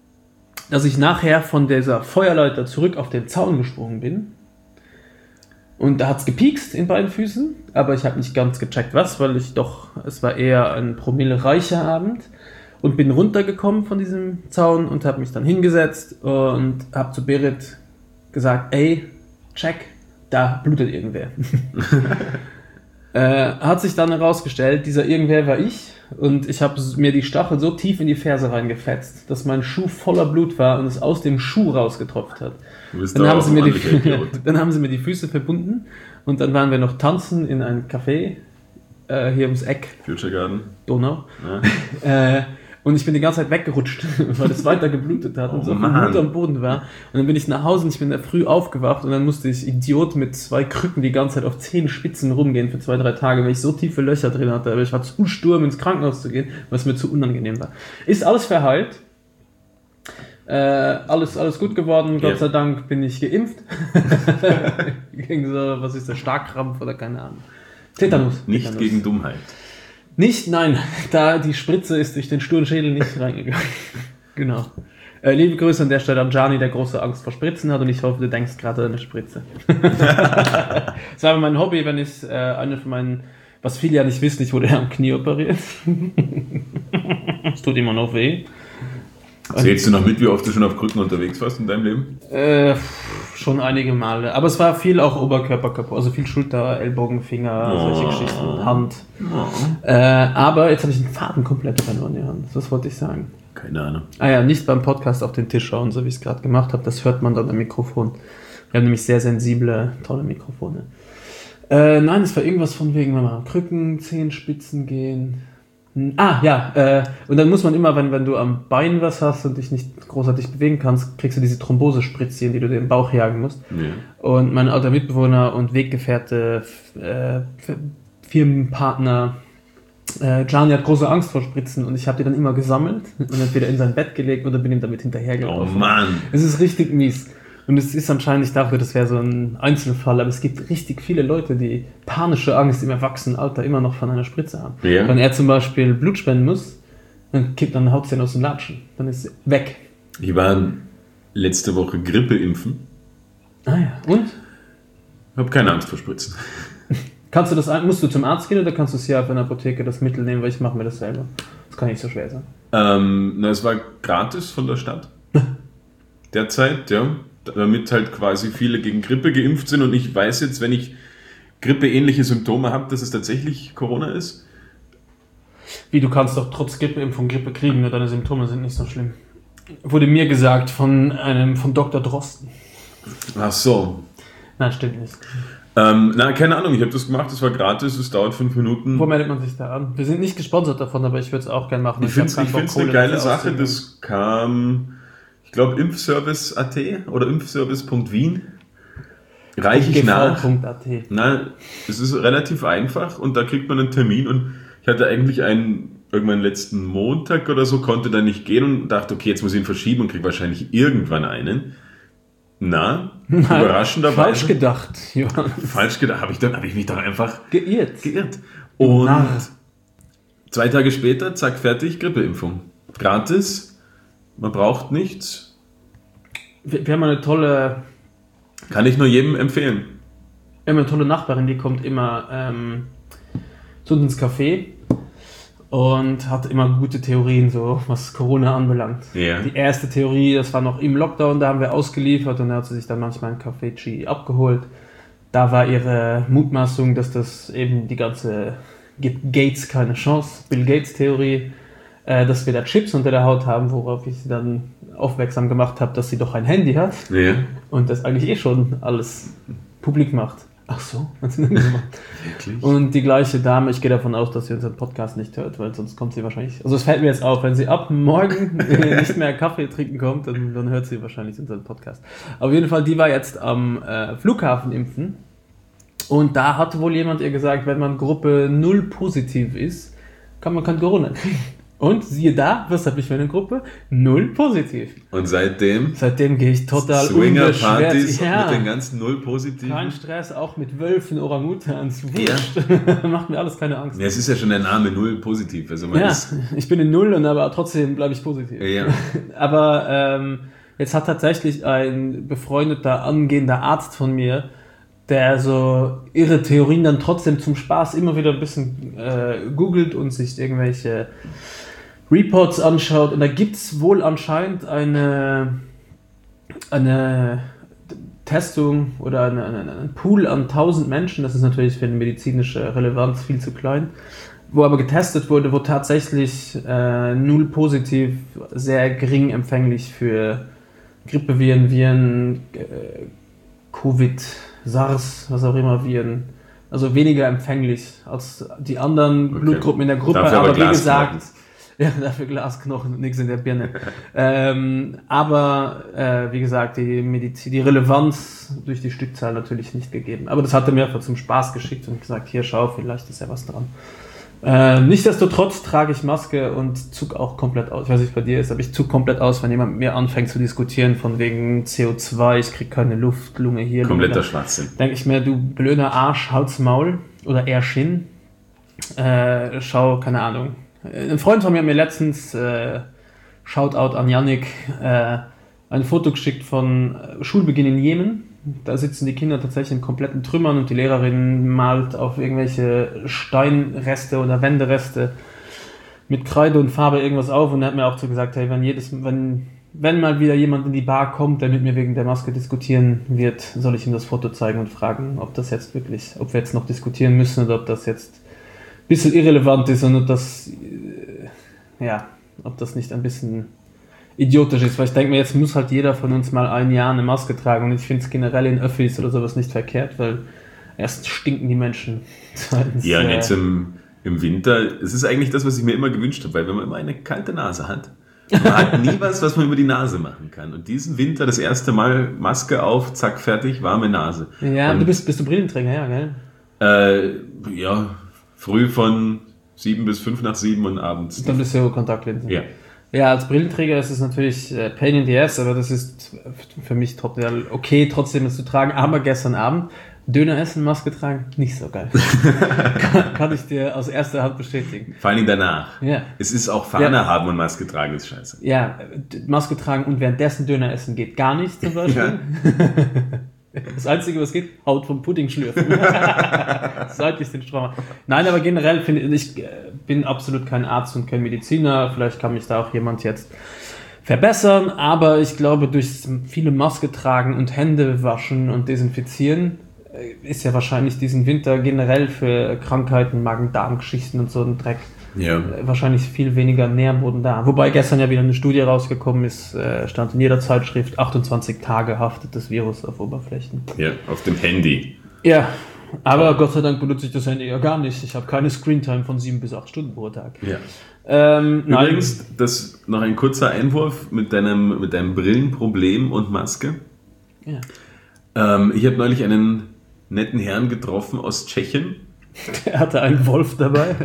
Speaker 2: dass ich nachher von dieser Feuerleiter zurück auf den Zaun gesprungen bin. Und da hat es gepiekst in beiden Füßen, aber ich habe nicht ganz gecheckt, was, weil ich doch, es war eher ein promillereicher Abend und bin runtergekommen von diesem Zaun und habe mich dann hingesetzt und habe zu Berit gesagt, ey, check, da blutet irgendwer. äh, hat sich dann herausgestellt, dieser irgendwer war ich und ich habe mir die Stachel so tief in die Ferse reingefetzt, dass mein Schuh voller Blut war und es aus dem Schuh rausgetropft hat. Dann haben, sie mir die, dann haben sie mir die Füße verbunden und dann waren wir noch tanzen in einem Café äh, hier ums Eck.
Speaker 1: Future Garden.
Speaker 2: Donau. Ja. äh, und ich bin die ganze Zeit weggerutscht, weil es weiter geblutet hat oh, und so viel Blut am Boden war. Und dann bin ich nach Hause und ich bin da früh aufgewacht und dann musste ich Idiot mit zwei Krücken die ganze Zeit auf zehn Spitzen rumgehen für zwei, drei Tage, weil ich so tiefe Löcher drin hatte. Aber ich war zu sturm, ins Krankenhaus zu gehen, was mir zu unangenehm war. Ist alles verheilt. Äh, alles, alles gut geworden, Gott yeah. sei Dank bin ich geimpft. Gegen so, was ist der, Starkkrampf oder keine Ahnung. Tetanus.
Speaker 1: Nicht
Speaker 2: Tetanus.
Speaker 1: Gegen Dummheit.
Speaker 2: Nicht, nein, da die Spritze ist durch den sturen Schädel nicht reingegangen. Genau. Äh, liebe Grüße an der Stelle an Gianni, der große Angst vor Spritzen hat und ich hoffe, du denkst gerade an eine Spritze. Das war mein Hobby, wenn ich äh, eine von meinen, was viele ja nicht wissen, ich wurde ja am Knie operiert. Es tut immer noch weh.
Speaker 1: Zählst du noch mit, wie oft du schon auf Krücken unterwegs warst in deinem Leben?
Speaker 2: Äh, schon einige Male. Aber es war viel auch Oberkörper kaputt. Also viel Schulter, Ellbogen, Finger, oh. solche Geschichten, Hand. Oh. Äh, aber jetzt habe ich den Faden komplett verloren, ja. Das wollte ich sagen.
Speaker 1: Keine Ahnung.
Speaker 2: Ah ja, nicht beim Podcast auf den Tisch schauen, so wie ich es gerade gemacht habe. Das hört man dann am Mikrofon. Wir haben nämlich sehr sensible, tolle Mikrofone. Äh, nein, es war irgendwas von wegen, wenn man Krücken, Zehenspitzen gehen... Ah, ja, äh, und dann muss man immer, wenn, wenn du am Bein was hast und dich nicht großartig bewegen kannst, kriegst du diese Thrombosespritzchen, die du dir im Bauch jagen musst. Ja. Und mein alter Mitbewohner und Weggefährte, äh, Firmenpartner, äh, Gianni hat große Angst vor Spritzen und ich habe die dann immer gesammelt und entweder in sein Bett gelegt oder bin ihm damit hinterhergelaufen.
Speaker 1: Oh Mann!
Speaker 2: Es ist richtig mies. Und es ist anscheinend, ich dachte, das wäre so ein Einzelfall, aber es gibt richtig viele Leute, die panische Angst im Erwachsenenalter immer noch von einer Spritze haben. Ja. Wenn er zum Beispiel Blut spenden muss, dann kippt dann haut es ihn aus dem Latschen. Dann ist es weg.
Speaker 1: Ich war letzte Woche Grippe impfen.
Speaker 2: Ah ja, und?
Speaker 1: Ich habe keine Angst vor Spritzen.
Speaker 2: Kannst du das, musst du zum Arzt gehen oder kannst du es hier auf einer Apotheke das Mittel nehmen, weil ich mache mir das selber. Das kann nicht so schwer sein.
Speaker 1: Ähm, na, es war gratis von der Stadt. Derzeit, ja. Damit halt quasi viele gegen Grippe geimpft sind und ich weiß jetzt, wenn ich grippeähnliche Symptome habe, dass es tatsächlich Corona ist.
Speaker 2: Wie, du kannst doch trotz Grippeimpfung Grippe kriegen, nur deine Symptome sind nicht so schlimm. Wurde mir gesagt von einem, von Doktor Drosten.
Speaker 1: Ach so.
Speaker 2: Nein, stimmt nicht.
Speaker 1: Ähm, na, keine Ahnung, ich habe das gemacht, es war gratis, es dauert fünf Minuten.
Speaker 2: Wo meldet man sich da an? Wir sind nicht gesponsert davon, aber ich würde es auch gerne machen.
Speaker 1: Ich finde es eine geile Sache, das kam... Ich glaube, Impfservice Punkt at oder Impfservice Punkt wien reiche ich nach. Nein, es ist relativ einfach und da kriegt man einen Termin und ich hatte eigentlich einen, irgendwann letzten Montag oder so, konnte da nicht gehen und dachte, okay, jetzt muss ich ihn verschieben und kriege wahrscheinlich irgendwann einen. Na, Nein, überraschenderweise.
Speaker 2: Falsch gedacht, Johann.
Speaker 1: Falsch gedacht, habe ich, hab ich mich doch einfach
Speaker 2: geirrt.
Speaker 1: geirrt. Und Narr. zwei Tage später, zack, fertig, Grippeimpfung. Gratis. Man braucht nichts.
Speaker 2: Wir, wir haben eine tolle...
Speaker 1: Kann ich nur jedem empfehlen.
Speaker 2: Wir haben eine tolle Nachbarin, die kommt immer ähm, zu uns ins Café und hat immer gute Theorien, so was Corona anbelangt. Yeah. Die erste Theorie, das war noch im Lockdown, da haben wir ausgeliefert und da hat sie sich dann manchmal einen Café G abgeholt. Da war ihre Mutmaßung, dass das eben die ganze gibt Gates keine Chance, Bill Gates Theorie, dass wir da Chips unter der Haut haben, worauf ich sie dann aufmerksam gemacht habe, dass sie doch ein Handy hat ja. und das eigentlich eh schon alles publik macht. Ach so, hat sie dann gemacht. Wirklich? Und die gleiche Dame, ich gehe davon aus, dass sie unseren Podcast nicht hört, weil sonst kommt sie wahrscheinlich, also es fällt mir jetzt auf, wenn sie ab morgen nicht mehr Kaffee trinken kommt, dann, dann hört sie wahrscheinlich unseren Podcast. Auf jeden Fall, die war jetzt am äh, Flughafen impfen und da hat wohl jemand ihr gesagt, wenn man Gruppe null positiv ist, kann man kein Corona kriegen. Und siehe da, was habe ich für eine Gruppe? Null positiv.
Speaker 1: Und seitdem?
Speaker 2: Seitdem gehe ich total unbeschwert.
Speaker 1: Swinger-Partys ja. mit den ganzen Null positiven.
Speaker 2: Kein Stress, auch mit Wölfen, Orangutans. Ja. Macht mir alles keine Angst.
Speaker 1: Ja, es ist ja schon der Name Null positiv. Also man
Speaker 2: ja,
Speaker 1: ist
Speaker 2: ich bin in Null, und aber trotzdem bleibe ich positiv.
Speaker 1: Ja.
Speaker 2: Aber ähm, jetzt hat tatsächlich ein befreundeter, angehender Arzt von mir der so irre Theorien dann trotzdem zum Spaß immer wieder ein bisschen äh, googelt und sich irgendwelche Reports anschaut. Und da gibt es wohl anscheinend eine, eine Testung oder eine, eine, einen Pool an tausend Menschen, das ist natürlich für eine medizinische Relevanz viel zu klein, wo aber getestet wurde, wo tatsächlich äh, null positiv, sehr gering empfänglich für Grippeviren, Viren, äh, Covid, SARS, was auch immer, Viren, also weniger empfänglich als die anderen okay. Blutgruppen in der Gruppe,
Speaker 1: dafür
Speaker 2: aber,
Speaker 1: aber
Speaker 2: wie gesagt, ja, dafür Glasknochen und nichts in der Birne. ähm, aber äh, wie gesagt, die Medizin, die Relevanz durch die Stückzahl natürlich nicht gegeben. Aber das hat er mir einfach zum Spaß geschickt und gesagt, hier schau, vielleicht ist ja was dran. Äh, nichtsdestotrotz trage ich Maske und zuck auch komplett aus. Ich weiß nicht, bei dir ist, aber ich zuck komplett aus, wenn jemand mit mir anfängt zu diskutieren von wegen C O zwei, ich krieg keine Luft, Lunge hier.
Speaker 1: Kompletter Schwachsinn.
Speaker 2: Denke ich mir, du blöder Arsch, Hals, Maul oder Ärschin. Äh, schau, keine Ahnung. Ein Freund von mir hat mir letztens, äh, Shoutout an Yannick, äh, ein Foto geschickt von Schulbeginn in Jemen. Da sitzen die Kinder tatsächlich in kompletten Trümmern und die Lehrerin malt auf irgendwelche Steinreste oder Wändereste mit Kreide und Farbe irgendwas auf und er hat mir auch so gesagt, hey, wenn jedes, wenn, wenn mal wieder jemand in die Bar kommt, der mit mir wegen der Maske diskutieren wird, soll ich ihm das Foto zeigen und fragen, ob das jetzt wirklich, ob wir jetzt noch diskutieren müssen oder ob das jetzt ein bisschen irrelevant ist und ob das, ja, ob das nicht ein bisschen idiotisch ist, weil ich denke mir, jetzt muss halt jeder von uns mal ein Jahr eine Maske tragen und ich finde es generell in Öffis oder sowas nicht verkehrt, weil erst stinken die Menschen. Zweitens,
Speaker 1: ja, und
Speaker 2: äh,
Speaker 1: jetzt im, im Winter, es ist eigentlich das, was ich mir immer gewünscht habe, weil wenn man immer eine kalte Nase hat, man hat nie was, was man über die Nase machen kann. Und diesen Winter das erste Mal Maske auf, zack, fertig, warme Nase.
Speaker 2: Ja,
Speaker 1: und,
Speaker 2: du bist, bist du Brillenträger, ja, gell?
Speaker 1: Äh, ja, früh von sieben bis fünf nach sieben und abends.
Speaker 2: Dann bist du Kontaktlinsen.
Speaker 1: Ja.
Speaker 2: Ja, als Brillenträger ist es natürlich äh, Pain in the Ass, aber das ist für mich total okay, trotzdem es zu tragen. Aber gestern Abend Döner essen, Maske tragen, nicht so geil. kann, kann ich dir aus erster Hand bestätigen.
Speaker 1: Vor allem danach.
Speaker 2: Ja.
Speaker 1: Es ist auch Fahne
Speaker 2: Ja.
Speaker 1: haben und Maske tragen ist scheiße.
Speaker 2: Ja, Maske tragen und währenddessen Döner essen geht gar nicht zum Beispiel. Ja. Das Einzige, was geht, Haut vom Pudding schlürfen. Seitlich den Strom. Nein, aber generell finde ich, ich bin absolut kein Arzt und kein Mediziner. Vielleicht kann mich da auch jemand jetzt verbessern. Aber ich glaube, durch viele Maske tragen und Hände waschen und desinfizieren ist ja wahrscheinlich diesen Winter generell für Krankheiten, Magen-Darm-Geschichten und so ein Dreck
Speaker 1: Ja.
Speaker 2: wahrscheinlich viel weniger Nährboden da. Wobei gestern ja wieder eine Studie rausgekommen ist, stand in jeder Zeitschrift, achtundzwanzig Tage haftet das Virus auf Oberflächen.
Speaker 1: Ja, auf dem Handy.
Speaker 2: Ja, aber Gott sei Dank benutze ich das Handy ja gar nicht. Ich habe keine Screentime von sieben bis acht Stunden pro Tag.
Speaker 1: Ja.
Speaker 2: Ähm, nein.
Speaker 1: Übrigens, das noch ein kurzer Einwurf mit deinem, mit deinem Brillenproblem und Maske.
Speaker 2: Ja.
Speaker 1: Ähm, ich habe neulich einen netten Herrn getroffen aus Tschechien.
Speaker 2: Er hatte einen Wolf dabei.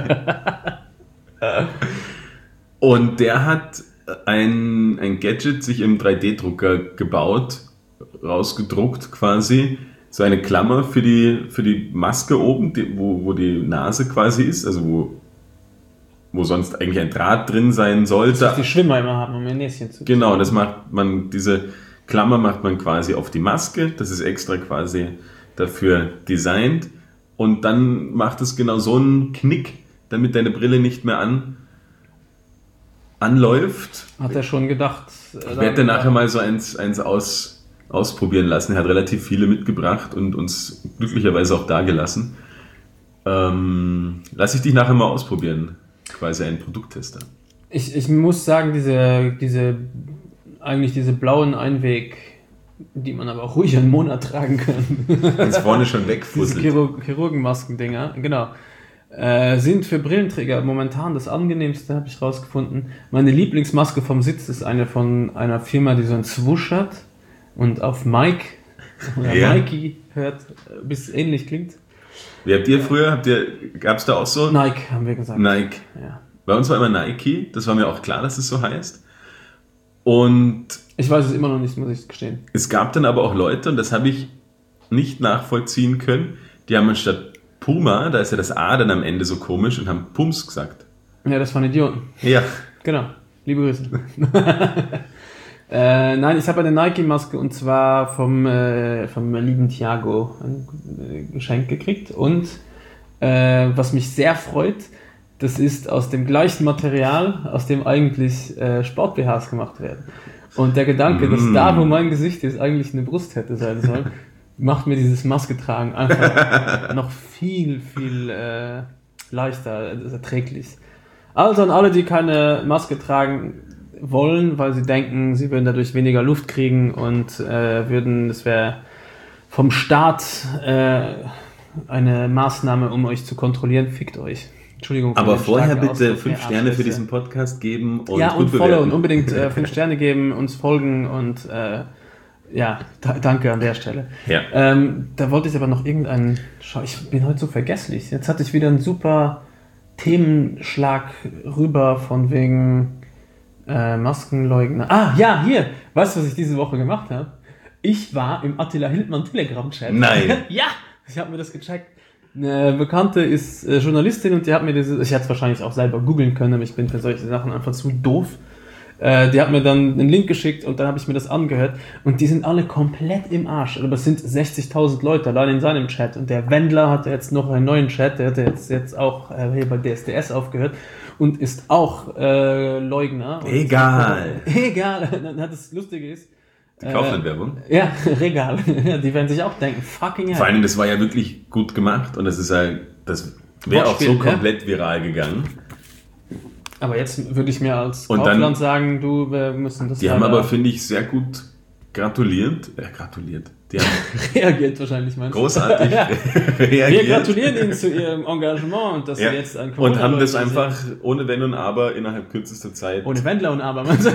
Speaker 1: Und der hat ein, ein Gadget sich im drei D Drucker gebaut, rausgedruckt quasi. So eine Klammer für die, für die Maske oben, die, wo, wo die Nase quasi ist, also wo, wo sonst eigentlich ein Draht drin sein sollte.
Speaker 2: Das die Schwimmer immer haben, um ihr Näschen zu
Speaker 1: Genau, das macht man, diese Klammer macht man quasi auf die Maske, das ist extra quasi dafür designt und dann macht es genau so einen Knick, damit deine Brille nicht mehr an, anläuft.
Speaker 2: Hat er schon gedacht.
Speaker 1: Ich werde dir nachher mal so eins, eins aus, ausprobieren lassen. Er hat relativ viele mitgebracht und uns glücklicherweise auch da gelassen. Ähm, lass ich dich nachher mal ausprobieren. Quasi ein Produkttester.
Speaker 2: Ich, ich muss sagen, diese, diese, eigentlich diese blauen Einweg, die man aber auch ruhig einen Monat tragen kann.
Speaker 1: Wenn es vorne schon
Speaker 2: Diese
Speaker 1: wegfusselt.
Speaker 2: Chirurg Chirurgenmasken-Dinger, genau. Äh, sind für Brillenträger momentan das angenehmste, habe ich rausgefunden. Meine Lieblingsmaske vom Sitz ist eine von einer Firma, die so einen Swoosh hat und auf Mike oder
Speaker 1: Ja.
Speaker 2: Mikey hört, bis ähnlich klingt.
Speaker 1: Wie habt ihr früher, habt ihr, gab es da auch so?
Speaker 2: Nike, haben wir gesagt.
Speaker 1: Nike.
Speaker 2: Ja.
Speaker 1: Bei uns war immer Nike, das war mir auch klar, dass es so heißt. Und
Speaker 2: Ich weiß es immer noch nicht, muss ich gestehen.
Speaker 1: es gab dann aber auch Leute, und das habe ich nicht nachvollziehen können, die haben anstatt Puma, da ist ja das A dann am Ende so komisch, und haben Pums gesagt.
Speaker 2: Ja, das waren Idioten.
Speaker 1: Ja.
Speaker 2: Genau. Liebe Grüße. Äh, nein, ich habe eine Nike-Maske und zwar vom, äh, vom lieben Thiago ein äh, Geschenk gekriegt. Und äh, was mich sehr freut, das ist aus dem gleichen Material, aus dem eigentlich äh, Sport-B Hs gemacht werden. Und der Gedanke, mm. dass da, wo mein Gesicht ist, eigentlich eine Brust hätte sein sollen, macht mir dieses Maske tragen einfach noch viel, viel äh, leichter, äh, erträglich. Also an alle, die keine Maske tragen wollen, weil sie denken, sie würden dadurch weniger Luft kriegen und äh, würden, das wäre vom Staat äh, eine Maßnahme, um euch zu kontrollieren, fickt euch. Entschuldigung.
Speaker 1: Aber vorher bitte fünf Sterne für diesen Podcast geben
Speaker 2: und ja, und follow und unbedingt äh, fünf Sterne geben, uns folgen und äh, ja, da, danke an der Stelle.
Speaker 1: Ja.
Speaker 2: Ähm, da wollte ich aber noch irgendeinen, schau, ich bin heute so vergesslich. Jetzt hatte ich wieder einen super Themenschlag rüber von wegen äh, Maskenleugner. Ah, ja, hier, weißt du, was ich diese Woche gemacht habe? Ich war im Attila Hildmann Telegram-Chat.
Speaker 1: Nein.
Speaker 2: Ja, ich habe mir das gecheckt. Eine Bekannte ist äh, Journalistin und die hat mir dieses, ich hätte es wahrscheinlich auch selber googeln können, aber ich bin für solche Sachen einfach zu doof. Äh, die hat mir dann einen Link geschickt und dann habe ich mir das angehört und die sind alle komplett im Arsch. Aber es sind sechzigtausend Leute allein in seinem Chat und der Wendler hat jetzt noch einen neuen Chat, der hat jetzt, jetzt auch äh, hier bei D S D S aufgehört und ist auch äh, Leugner.
Speaker 1: Egal.
Speaker 2: Und, äh, egal. Das Lustige ist,
Speaker 1: Kaufland-Werbung?
Speaker 2: Äh, ja, Regal. Die werden sich auch denken, fucking hell.
Speaker 1: Vor allem, das war ja wirklich gut gemacht und das ist halt, das wäre auch so komplett ja? viral gegangen.
Speaker 2: Aber jetzt würde ich mir als und Kaufland dann, sagen, du, wir müssen das...
Speaker 1: Die haben aber, finde ich, sehr gut gratuliert. Äh, gratuliert. Die haben
Speaker 2: reagiert wahrscheinlich, meinst du?
Speaker 1: Großartig
Speaker 2: ja.
Speaker 1: reagiert.
Speaker 2: Wir gratulieren Ihnen zu Ihrem Engagement und dass
Speaker 1: ja.
Speaker 2: Sie jetzt ein
Speaker 1: Corona Und haben das einfach sind. ohne Wenn und Aber innerhalb kürzester Zeit...
Speaker 2: Ohne Wendler und Aber, meinst du?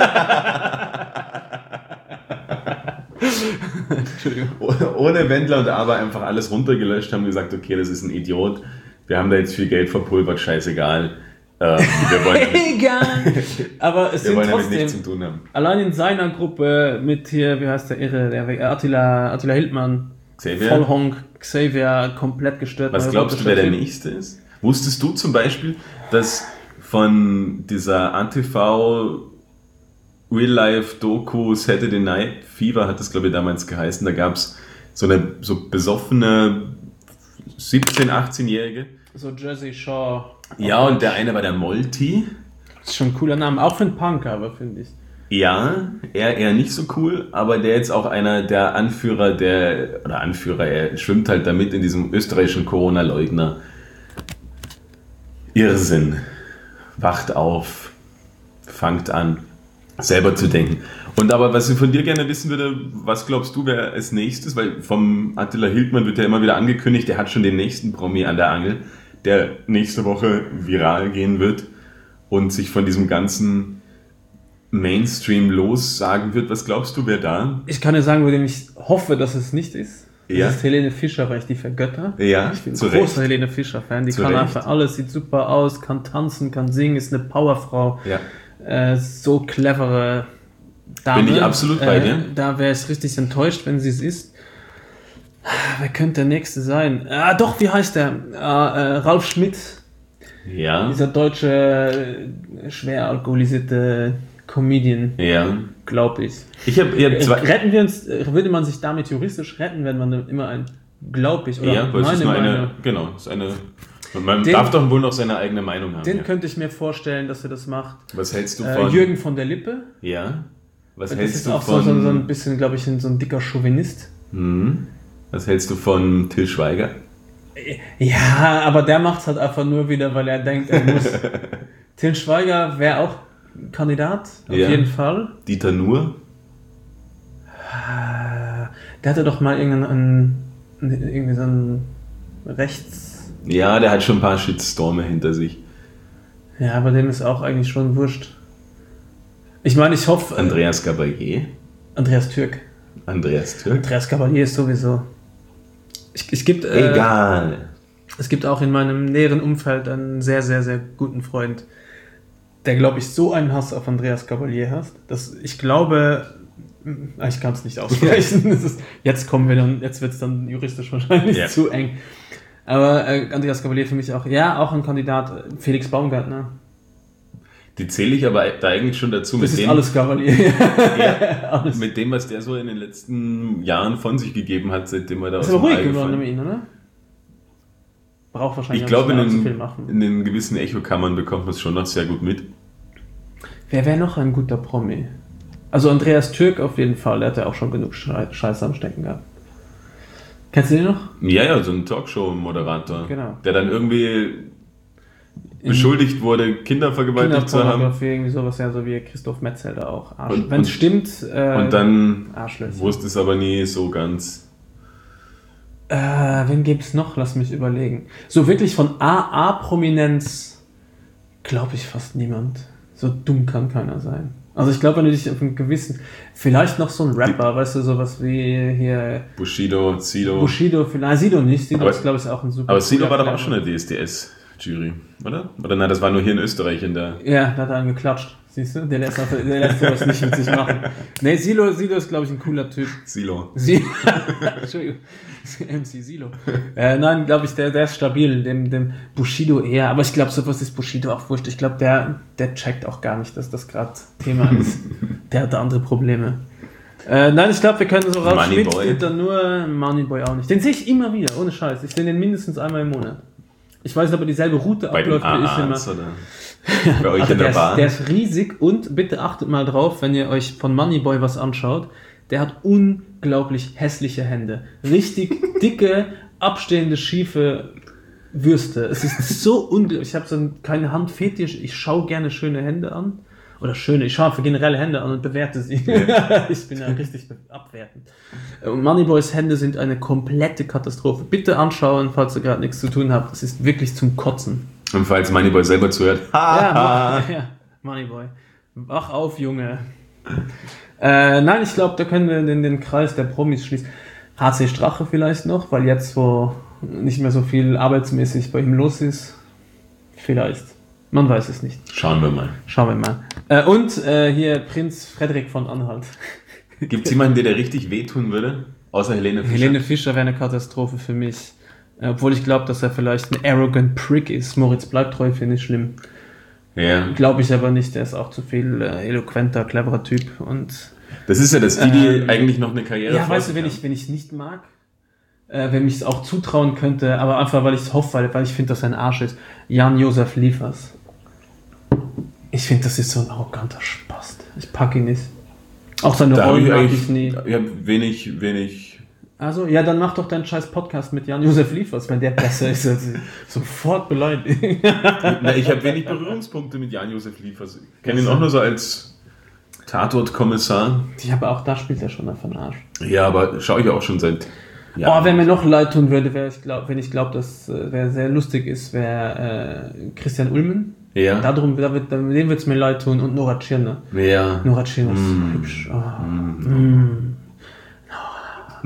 Speaker 1: Ohne Wendler und Aber einfach alles runtergelöscht, haben gesagt, okay, das ist ein Idiot, wir haben da jetzt viel Geld verpulvert, scheißegal. Ähm, wir wollen damit,
Speaker 2: Egal! Aber es
Speaker 1: wir
Speaker 2: sind
Speaker 1: wollen
Speaker 2: trotzdem,
Speaker 1: damit nichts zu tun haben.
Speaker 2: Allein in seiner Gruppe mit hier, wie heißt der Irre, der Attila, Attila Hildmann,
Speaker 1: Xavier.
Speaker 2: Vollhonk, Xavier, komplett gestört.
Speaker 1: Was glaubst du, wer der Nächste ist? Wusstest du zum Beispiel, dass von dieser A T V Real-Life-Doku Saturday Night Fever, hat das glaube ich damals geheißen, da gab es so eine so besoffene siebzehn-, achtzehnjährige.
Speaker 2: So Jersey Shore.
Speaker 1: Ja, und der eine war der Molti.
Speaker 2: Das ist schon ein cooler Name, auch für einen Punk, aber finde ich.
Speaker 1: Ja, er eher nicht so cool, aber der jetzt auch einer der Anführer der, oder Anführer, er schwimmt halt damit in diesem österreichischen Corona-Leugner. Irrsinn. Wacht auf, fangt an, selber zu denken. Und aber was ich von dir gerne wissen würde, was glaubst du, wer als nächstes, weil vom Attila Hildmann wird ja immer wieder angekündigt, der hat schon den nächsten Promi an der Angel, der nächste Woche viral gehen wird und sich von diesem ganzen Mainstream lossagen wird. Was glaubst du, wer da?
Speaker 2: Ich kann dir sagen, wo ich hoffe, dass es nicht ist. Das
Speaker 1: ja.
Speaker 2: ist Helene Fischer, weil ich die vergötter.
Speaker 1: Ja,
Speaker 2: ich bin ein großer Recht. Helene Fischer-Fan. Die
Speaker 1: zu
Speaker 2: kann
Speaker 1: Recht.
Speaker 2: einfach alles, sieht super aus, kann tanzen, kann singen, ist eine Powerfrau.
Speaker 1: Ja.
Speaker 2: Äh, so clevere Dame.
Speaker 1: Bin ich absolut bei dir.
Speaker 2: Äh, da wäre ich richtig enttäuscht, wenn sie es ist. Wer könnte der Nächste sein? Ah, doch, wie heißt der? Ah, äh, Ralf Schmidt.
Speaker 1: Ja.
Speaker 2: Dieser deutsche, äh, schwer alkoholisierte Comedian.
Speaker 1: Ja.
Speaker 2: Glaube ich.
Speaker 1: Ich hab, ich hab zwei
Speaker 2: Retten wir uns, würde man sich damit juristisch retten, wenn man immer ein, glaub ich, oder
Speaker 1: ja, weil es ist nur
Speaker 2: meine
Speaker 1: eine, genau, ist eine, man
Speaker 2: den,
Speaker 1: darf doch wohl noch seine eigene Meinung haben.
Speaker 2: Den
Speaker 1: ja.
Speaker 2: könnte ich mir vorstellen, dass er das macht.
Speaker 1: Was hältst du von?
Speaker 2: Äh, Jürgen von der Lippe.
Speaker 1: Ja. Was
Speaker 2: das
Speaker 1: hältst
Speaker 2: ist
Speaker 1: du
Speaker 2: auch
Speaker 1: von?
Speaker 2: So, so ein bisschen, glaube ich, so ein dicker Chauvinist.
Speaker 1: Mhm. Was hältst du von Til Schweiger?
Speaker 2: Ja, aber der macht es halt einfach nur wieder, weil er denkt, er muss. Til Schweiger wäre auch Kandidat, auf
Speaker 1: ja.
Speaker 2: jeden Fall.
Speaker 1: Dieter Nuhr?
Speaker 2: Der hatte doch mal irgendeinen, irgendwie so einen Rechts...
Speaker 1: Ja, der hat schon ein paar Shitstorme hinter sich.
Speaker 2: Ja, aber dem ist auch eigentlich schon wurscht. Ich meine, ich hoffe...
Speaker 1: Andreas Gabalier?
Speaker 2: Andreas Türk.
Speaker 1: Andreas Türk?
Speaker 2: Andreas Gabalier ist sowieso... Ich, es gibt, äh,
Speaker 1: Egal.
Speaker 2: Es gibt auch in meinem näheren Umfeld einen sehr, sehr, sehr guten Freund, der, glaube ich, so einen Hass auf Andreas Gabalier hat, dass ich glaube... Ich kann es nicht aussprechen. ist, jetzt kommen wir dann, jetzt wird es dann juristisch wahrscheinlich yeah. zu eng. Aber äh, Andreas Gabalier für mich auch, ja, auch ein Kandidat, Felix Baumgartner.
Speaker 1: Die zähle ich aber da eigentlich schon dazu.
Speaker 2: Das
Speaker 1: mit
Speaker 2: ist
Speaker 1: dem,
Speaker 2: alles Gavalier.
Speaker 1: ja,
Speaker 2: alles.
Speaker 1: Mit dem, was der so in den letzten Jahren von sich gegeben hat, seitdem er da
Speaker 2: Ist
Speaker 1: aus
Speaker 2: aber
Speaker 1: dem
Speaker 2: ruhig
Speaker 1: Ei
Speaker 2: geworden
Speaker 1: gefallen.
Speaker 2: um ihn, oder? Braucht wahrscheinlich
Speaker 1: Ich glaube, in,
Speaker 2: nicht mehr allzu viel
Speaker 1: den-
Speaker 2: machen.
Speaker 1: in den gewissen Echokammern bekommt man es schon noch sehr gut mit.
Speaker 2: Wer wäre noch ein guter Promi? Also Andreas Türk auf jeden Fall, der hat ja auch schon genug Schei- Scheiße am Stecken gehabt. Kennst du den noch?
Speaker 1: Ja, ja, so ein Talkshow-Moderator,
Speaker 2: Genau.
Speaker 1: der dann irgendwie beschuldigt wurde, Kinder vergewaltigt zu haben.
Speaker 2: Kinderpornografie, irgendwie sowas, ja, so wie Christoph Metzelder auch. Arsch.
Speaker 1: Und-
Speaker 2: Wenn es
Speaker 1: und-
Speaker 2: stimmt, äh,
Speaker 1: Und dann
Speaker 2: Arschlöcher.
Speaker 1: wusste es aber nie so ganz.
Speaker 2: Äh, wen gibt's noch? Lass mich überlegen. So wirklich von A A-Prominenz glaube ich fast niemand. So dumm kann keiner sein. Also ich glaube, wenn du dich auf einen gewissen, vielleicht noch so ein Rapper, weißt du, sowas wie hier
Speaker 1: Bushido, Sido.
Speaker 2: Bushido, vielleicht Sido nicht, Sido
Speaker 1: Aber-
Speaker 2: ist glaube ich auch ein super.
Speaker 1: aber Sido
Speaker 2: cooler
Speaker 1: war doch auch
Speaker 2: Rapper.
Speaker 1: schon in der D S D S-Jury, oder? Oder nein, das war nur hier in Österreich in der...
Speaker 2: Ja, da hat er einen geklatscht. Siehst du? Der lässt, der lässt sowas nicht mit sich machen. Nee, Silo, Silo ist, glaube ich, ein cooler Typ.
Speaker 1: Silo.
Speaker 2: Silo. Entschuldigung. M C Silo. Äh, nein, glaube ich, der, der ist stabil. Dem, dem Bushido eher. Aber ich glaube, sowas ist Bushido auch wurscht. Ich glaube, der, der checkt auch gar nicht, dass das gerade Thema ist. Der hat da andere Probleme. Äh, nein, ich glaube, wir können so raus. Schmidt
Speaker 1: Moneyboy.
Speaker 2: geht dann nur Moneyboy auch nicht. Den sehe ich immer wieder, ohne Scheiß. Ich sehe den mindestens einmal im Monat. Ich weiß aber, dieselbe Route
Speaker 1: Bei den
Speaker 2: abläuft wie ich immer.
Speaker 1: A As oder bei euch
Speaker 2: Also
Speaker 1: in der
Speaker 2: der,
Speaker 1: Bar.
Speaker 2: ist, der ist riesig und bitte achtet mal drauf, wenn ihr euch von Moneyboy was anschaut. Der hat unglaublich hässliche Hände. Richtig dicke, abstehende, schiefe Würste. Es ist so unglaublich. Ich habe so ein, keine Handfetisch. Ich schaue gerne schöne Hände an. Oder schöne, ich schaue für generelle Hände an und bewerte sie. Ja. Ich bin ja richtig abwertend. Und Moneyboys Hände sind eine komplette Katastrophe. Bitte anschauen, falls ihr gerade nichts zu tun habt. Es ist wirklich zum Kotzen.
Speaker 1: Und falls Moneyboy selber zuhört.
Speaker 2: Ja, Ma- ja, Moneyboy. Wach auf, Junge. Äh, nein, ich glaube, da können wir den, den Kreis der Promis schließen. H C Strache vielleicht noch, weil jetzt, wo nicht mehr so viel arbeitsmäßig bei ihm los ist, vielleicht. Man weiß es nicht.
Speaker 1: Schauen wir mal.
Speaker 2: Schauen wir mal. Äh, und äh, hier Prinz Frederik von Anhalt.
Speaker 1: Gibt es jemanden, der dir richtig wehtun würde? Außer Helene Fischer.
Speaker 2: Helene Fischer wäre eine Katastrophe für mich. Äh, obwohl ich glaube, dass er vielleicht ein arrogant Prick ist. Moritz bleibt treu, finde ich schlimm.
Speaker 1: Ja.
Speaker 2: Glaube ich aber nicht, der ist auch zu viel äh, eloquenter, cleverer Typ. Und
Speaker 1: Das ist ja das, die, die
Speaker 2: Ähm,
Speaker 1: eigentlich noch eine Karriere
Speaker 2: ja,
Speaker 1: vor
Speaker 2: weißt du,
Speaker 1: sich
Speaker 2: wenn
Speaker 1: haben.
Speaker 2: ich, wenn ich nicht mag, äh, wenn ich es auch zutrauen könnte, aber einfach, weil ich es hoffe, weil, weil ich finde, dass er ein Arsch ist. Jan-Josef Liefers. Ich finde, das ist so ein arroganter Spast. Ich packe ihn nicht. Auch seine
Speaker 1: Da habe
Speaker 2: Rollen
Speaker 1: ich
Speaker 2: mag
Speaker 1: eigentlich
Speaker 2: ich nie.
Speaker 1: ich hab wenig, wenig.
Speaker 2: Also, ja, dann mach doch deinen scheiß Podcast mit Jan-Josef Liefers, wenn der besser ist als ich. Sofort beleidigen.
Speaker 1: Na, ich habe wenig Berührungspunkte mit Jan-Josef Liefers. Ich kenne ihn auch nur so als Tatort-Kommissar.
Speaker 2: Ich habe auch, da spielt er schon einfach einen Arsch.
Speaker 1: Ja, aber schaue ich auch schon seit Jahren.
Speaker 2: Oh, wer mir noch leid tun würde, wär ich glaub, wenn ich glaube, dass äh, wer sehr lustig ist, wäre äh, Christian Ulmen.
Speaker 1: Ja.
Speaker 2: Darum, da wird, dem wird es mir leid tun. Und Nora Tschirner.
Speaker 1: Ja.
Speaker 2: Nora Tschirner ist
Speaker 1: Mm.
Speaker 2: so hübsch. Oh. Mm. Nora.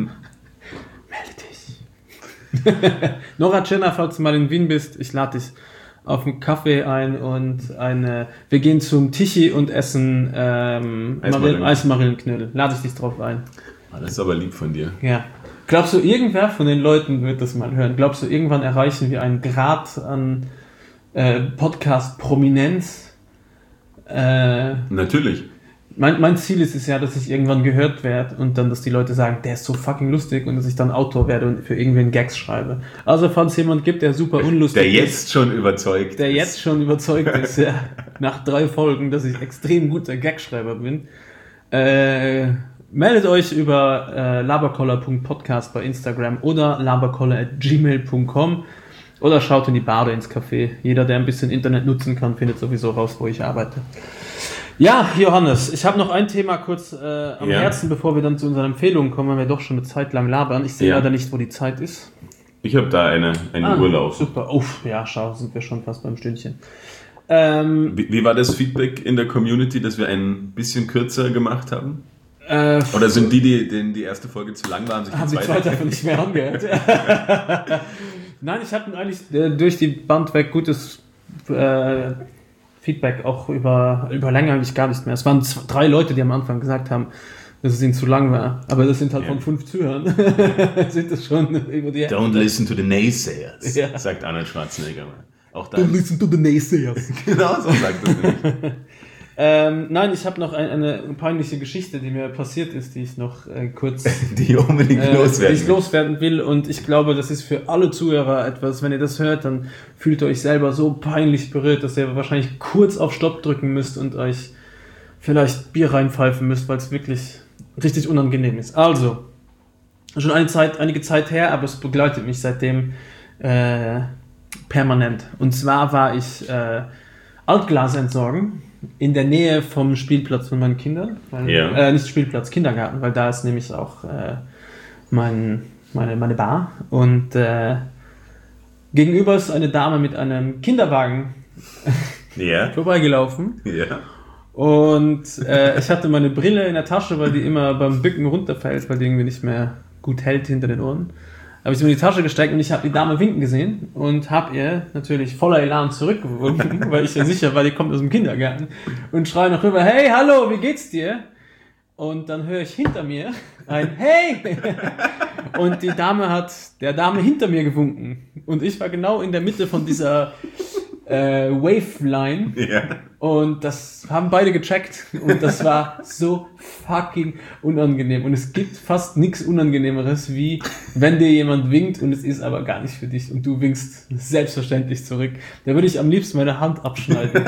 Speaker 2: Melde dich. Nora Tschirner, falls du mal in Wien bist, ich lade dich auf einen Kaffee ein und eine. Wir gehen zum Tichy und essen ähm,
Speaker 1: Eismarillen.
Speaker 2: Eismarillenknödel. Lade ich dich drauf ein.
Speaker 1: Das ist aber lieb von dir.
Speaker 2: Ja. Glaubst du, irgendwer von den Leuten wird das mal hören? Glaubst du, irgendwann erreichen wir einen Grad an äh, Podcast-Prominenz? Äh,
Speaker 1: Natürlich.
Speaker 2: mein, mein Ziel ist es ja, dass ich irgendwann gehört werde und dann, dass die Leute sagen, der ist so fucking lustig und dass ich dann Autor werde und für irgendwen Gags schreibe. Also, falls es jemand gibt, der super unlustig
Speaker 1: Der
Speaker 2: ist,
Speaker 1: jetzt schon überzeugt
Speaker 2: der
Speaker 1: ist.
Speaker 2: jetzt schon überzeugt ist, ja, nach drei Folgen, dass ich extrem guter Gagschreiber bin, äh, meldet euch über äh, laberkoller punkt podcast bei Instagram oder laberkoller at gmail punkt com oder schaut in die Bar oder ins Café. Jeder, der ein bisschen Internet nutzen kann, findet sowieso raus, wo ich arbeite. Ja, Johannes, ich habe noch ein Thema kurz äh, am
Speaker 1: Ja.
Speaker 2: Herzen, bevor wir dann zu unseren Empfehlungen kommen, weil wir doch schon eine Zeit lang labern. Ich sehe
Speaker 1: Ja.
Speaker 2: leider nicht, wo die Zeit ist.
Speaker 1: Ich habe da eine, eine
Speaker 2: Ah,
Speaker 1: Uhr laufen.
Speaker 2: Super. Uff, ja, schau, sind wir schon fast beim Stündchen. Ähm,
Speaker 1: Wie, wie war das Feedback in der Community, dass wir ein bisschen kürzer gemacht haben?
Speaker 2: äh,
Speaker 1: Oder sind die, die denen die erste Folge zu lang waren, sich
Speaker 2: haben
Speaker 1: die
Speaker 2: die
Speaker 1: zweite?
Speaker 2: zweite davon nicht mehr angehört. Nein, ich habe eigentlich äh, durch die Band weg gutes äh, Feedback, auch über, über länger eigentlich gar nicht mehr. Es waren zwei, drei Leute, die am Anfang gesagt haben, dass es ihnen zu lang war. Aber das sind halt
Speaker 1: Ja.
Speaker 2: von fünf Zuhörern. sind das schon über die
Speaker 1: Don't listen to the naysayers,
Speaker 2: Ja.
Speaker 1: sagt Arnold Schwarzenegger mal. Auch dann.
Speaker 2: Don't listen to the naysayers.
Speaker 1: Genau so sagt das nicht.
Speaker 2: ähm, nein, ich habe noch ein, eine peinliche Geschichte, die mir passiert ist, die ich noch äh, kurz
Speaker 1: die unbedingt
Speaker 2: äh,
Speaker 1: loswerden,
Speaker 2: die ich loswerden will. Und ich glaube, das ist für alle Zuhörer etwas, wenn ihr das hört, dann fühlt ihr euch selber so peinlich berührt, dass ihr wahrscheinlich kurz auf Stopp drücken müsst und euch vielleicht Bier reinpfeifen müsst, weil es wirklich richtig unangenehm ist. Also, schon eine Zeit, einige Zeit her, aber es begleitet mich seitdem äh, permanent. Und zwar war ich äh, Altglas entsorgen in der Nähe vom Spielplatz von meinen Kindern. Weil,
Speaker 1: ja.
Speaker 2: äh, nicht Spielplatz, Kindergarten, weil da ist nämlich auch äh, mein, meine, meine Bar. Und äh, gegenüber ist eine Dame mit einem Kinderwagen
Speaker 1: ja.
Speaker 2: vorbeigelaufen.
Speaker 1: Ja.
Speaker 2: Und äh, ich hatte meine Brille in der Tasche, weil die immer beim Bücken runterfällt, weil die irgendwie nicht mehr gut hält hinter den Ohren. Habe ich sie in die Tasche gesteckt und ich habe die Dame winken gesehen und habe ihr natürlich voller Elan zurückgewunken, weil ich ja sicher war, die kommt aus dem Kindergarten, und schreie noch rüber, hey, hallo, wie geht's dir? Und dann höre ich hinter mir ein Hey! Und die Dame hat der Dame hinter mir gewunken. Und ich war genau in der Mitte von dieser äh, Waveline.
Speaker 1: Ja.
Speaker 2: Und das haben beide gecheckt. Und das war so fucking unangenehm. Und es gibt fast nichts Unangenehmeres, wie wenn dir jemand winkt und es ist aber gar nicht für dich. Und du winkst selbstverständlich zurück. Da würde ich am liebsten meine Hand abschneiden.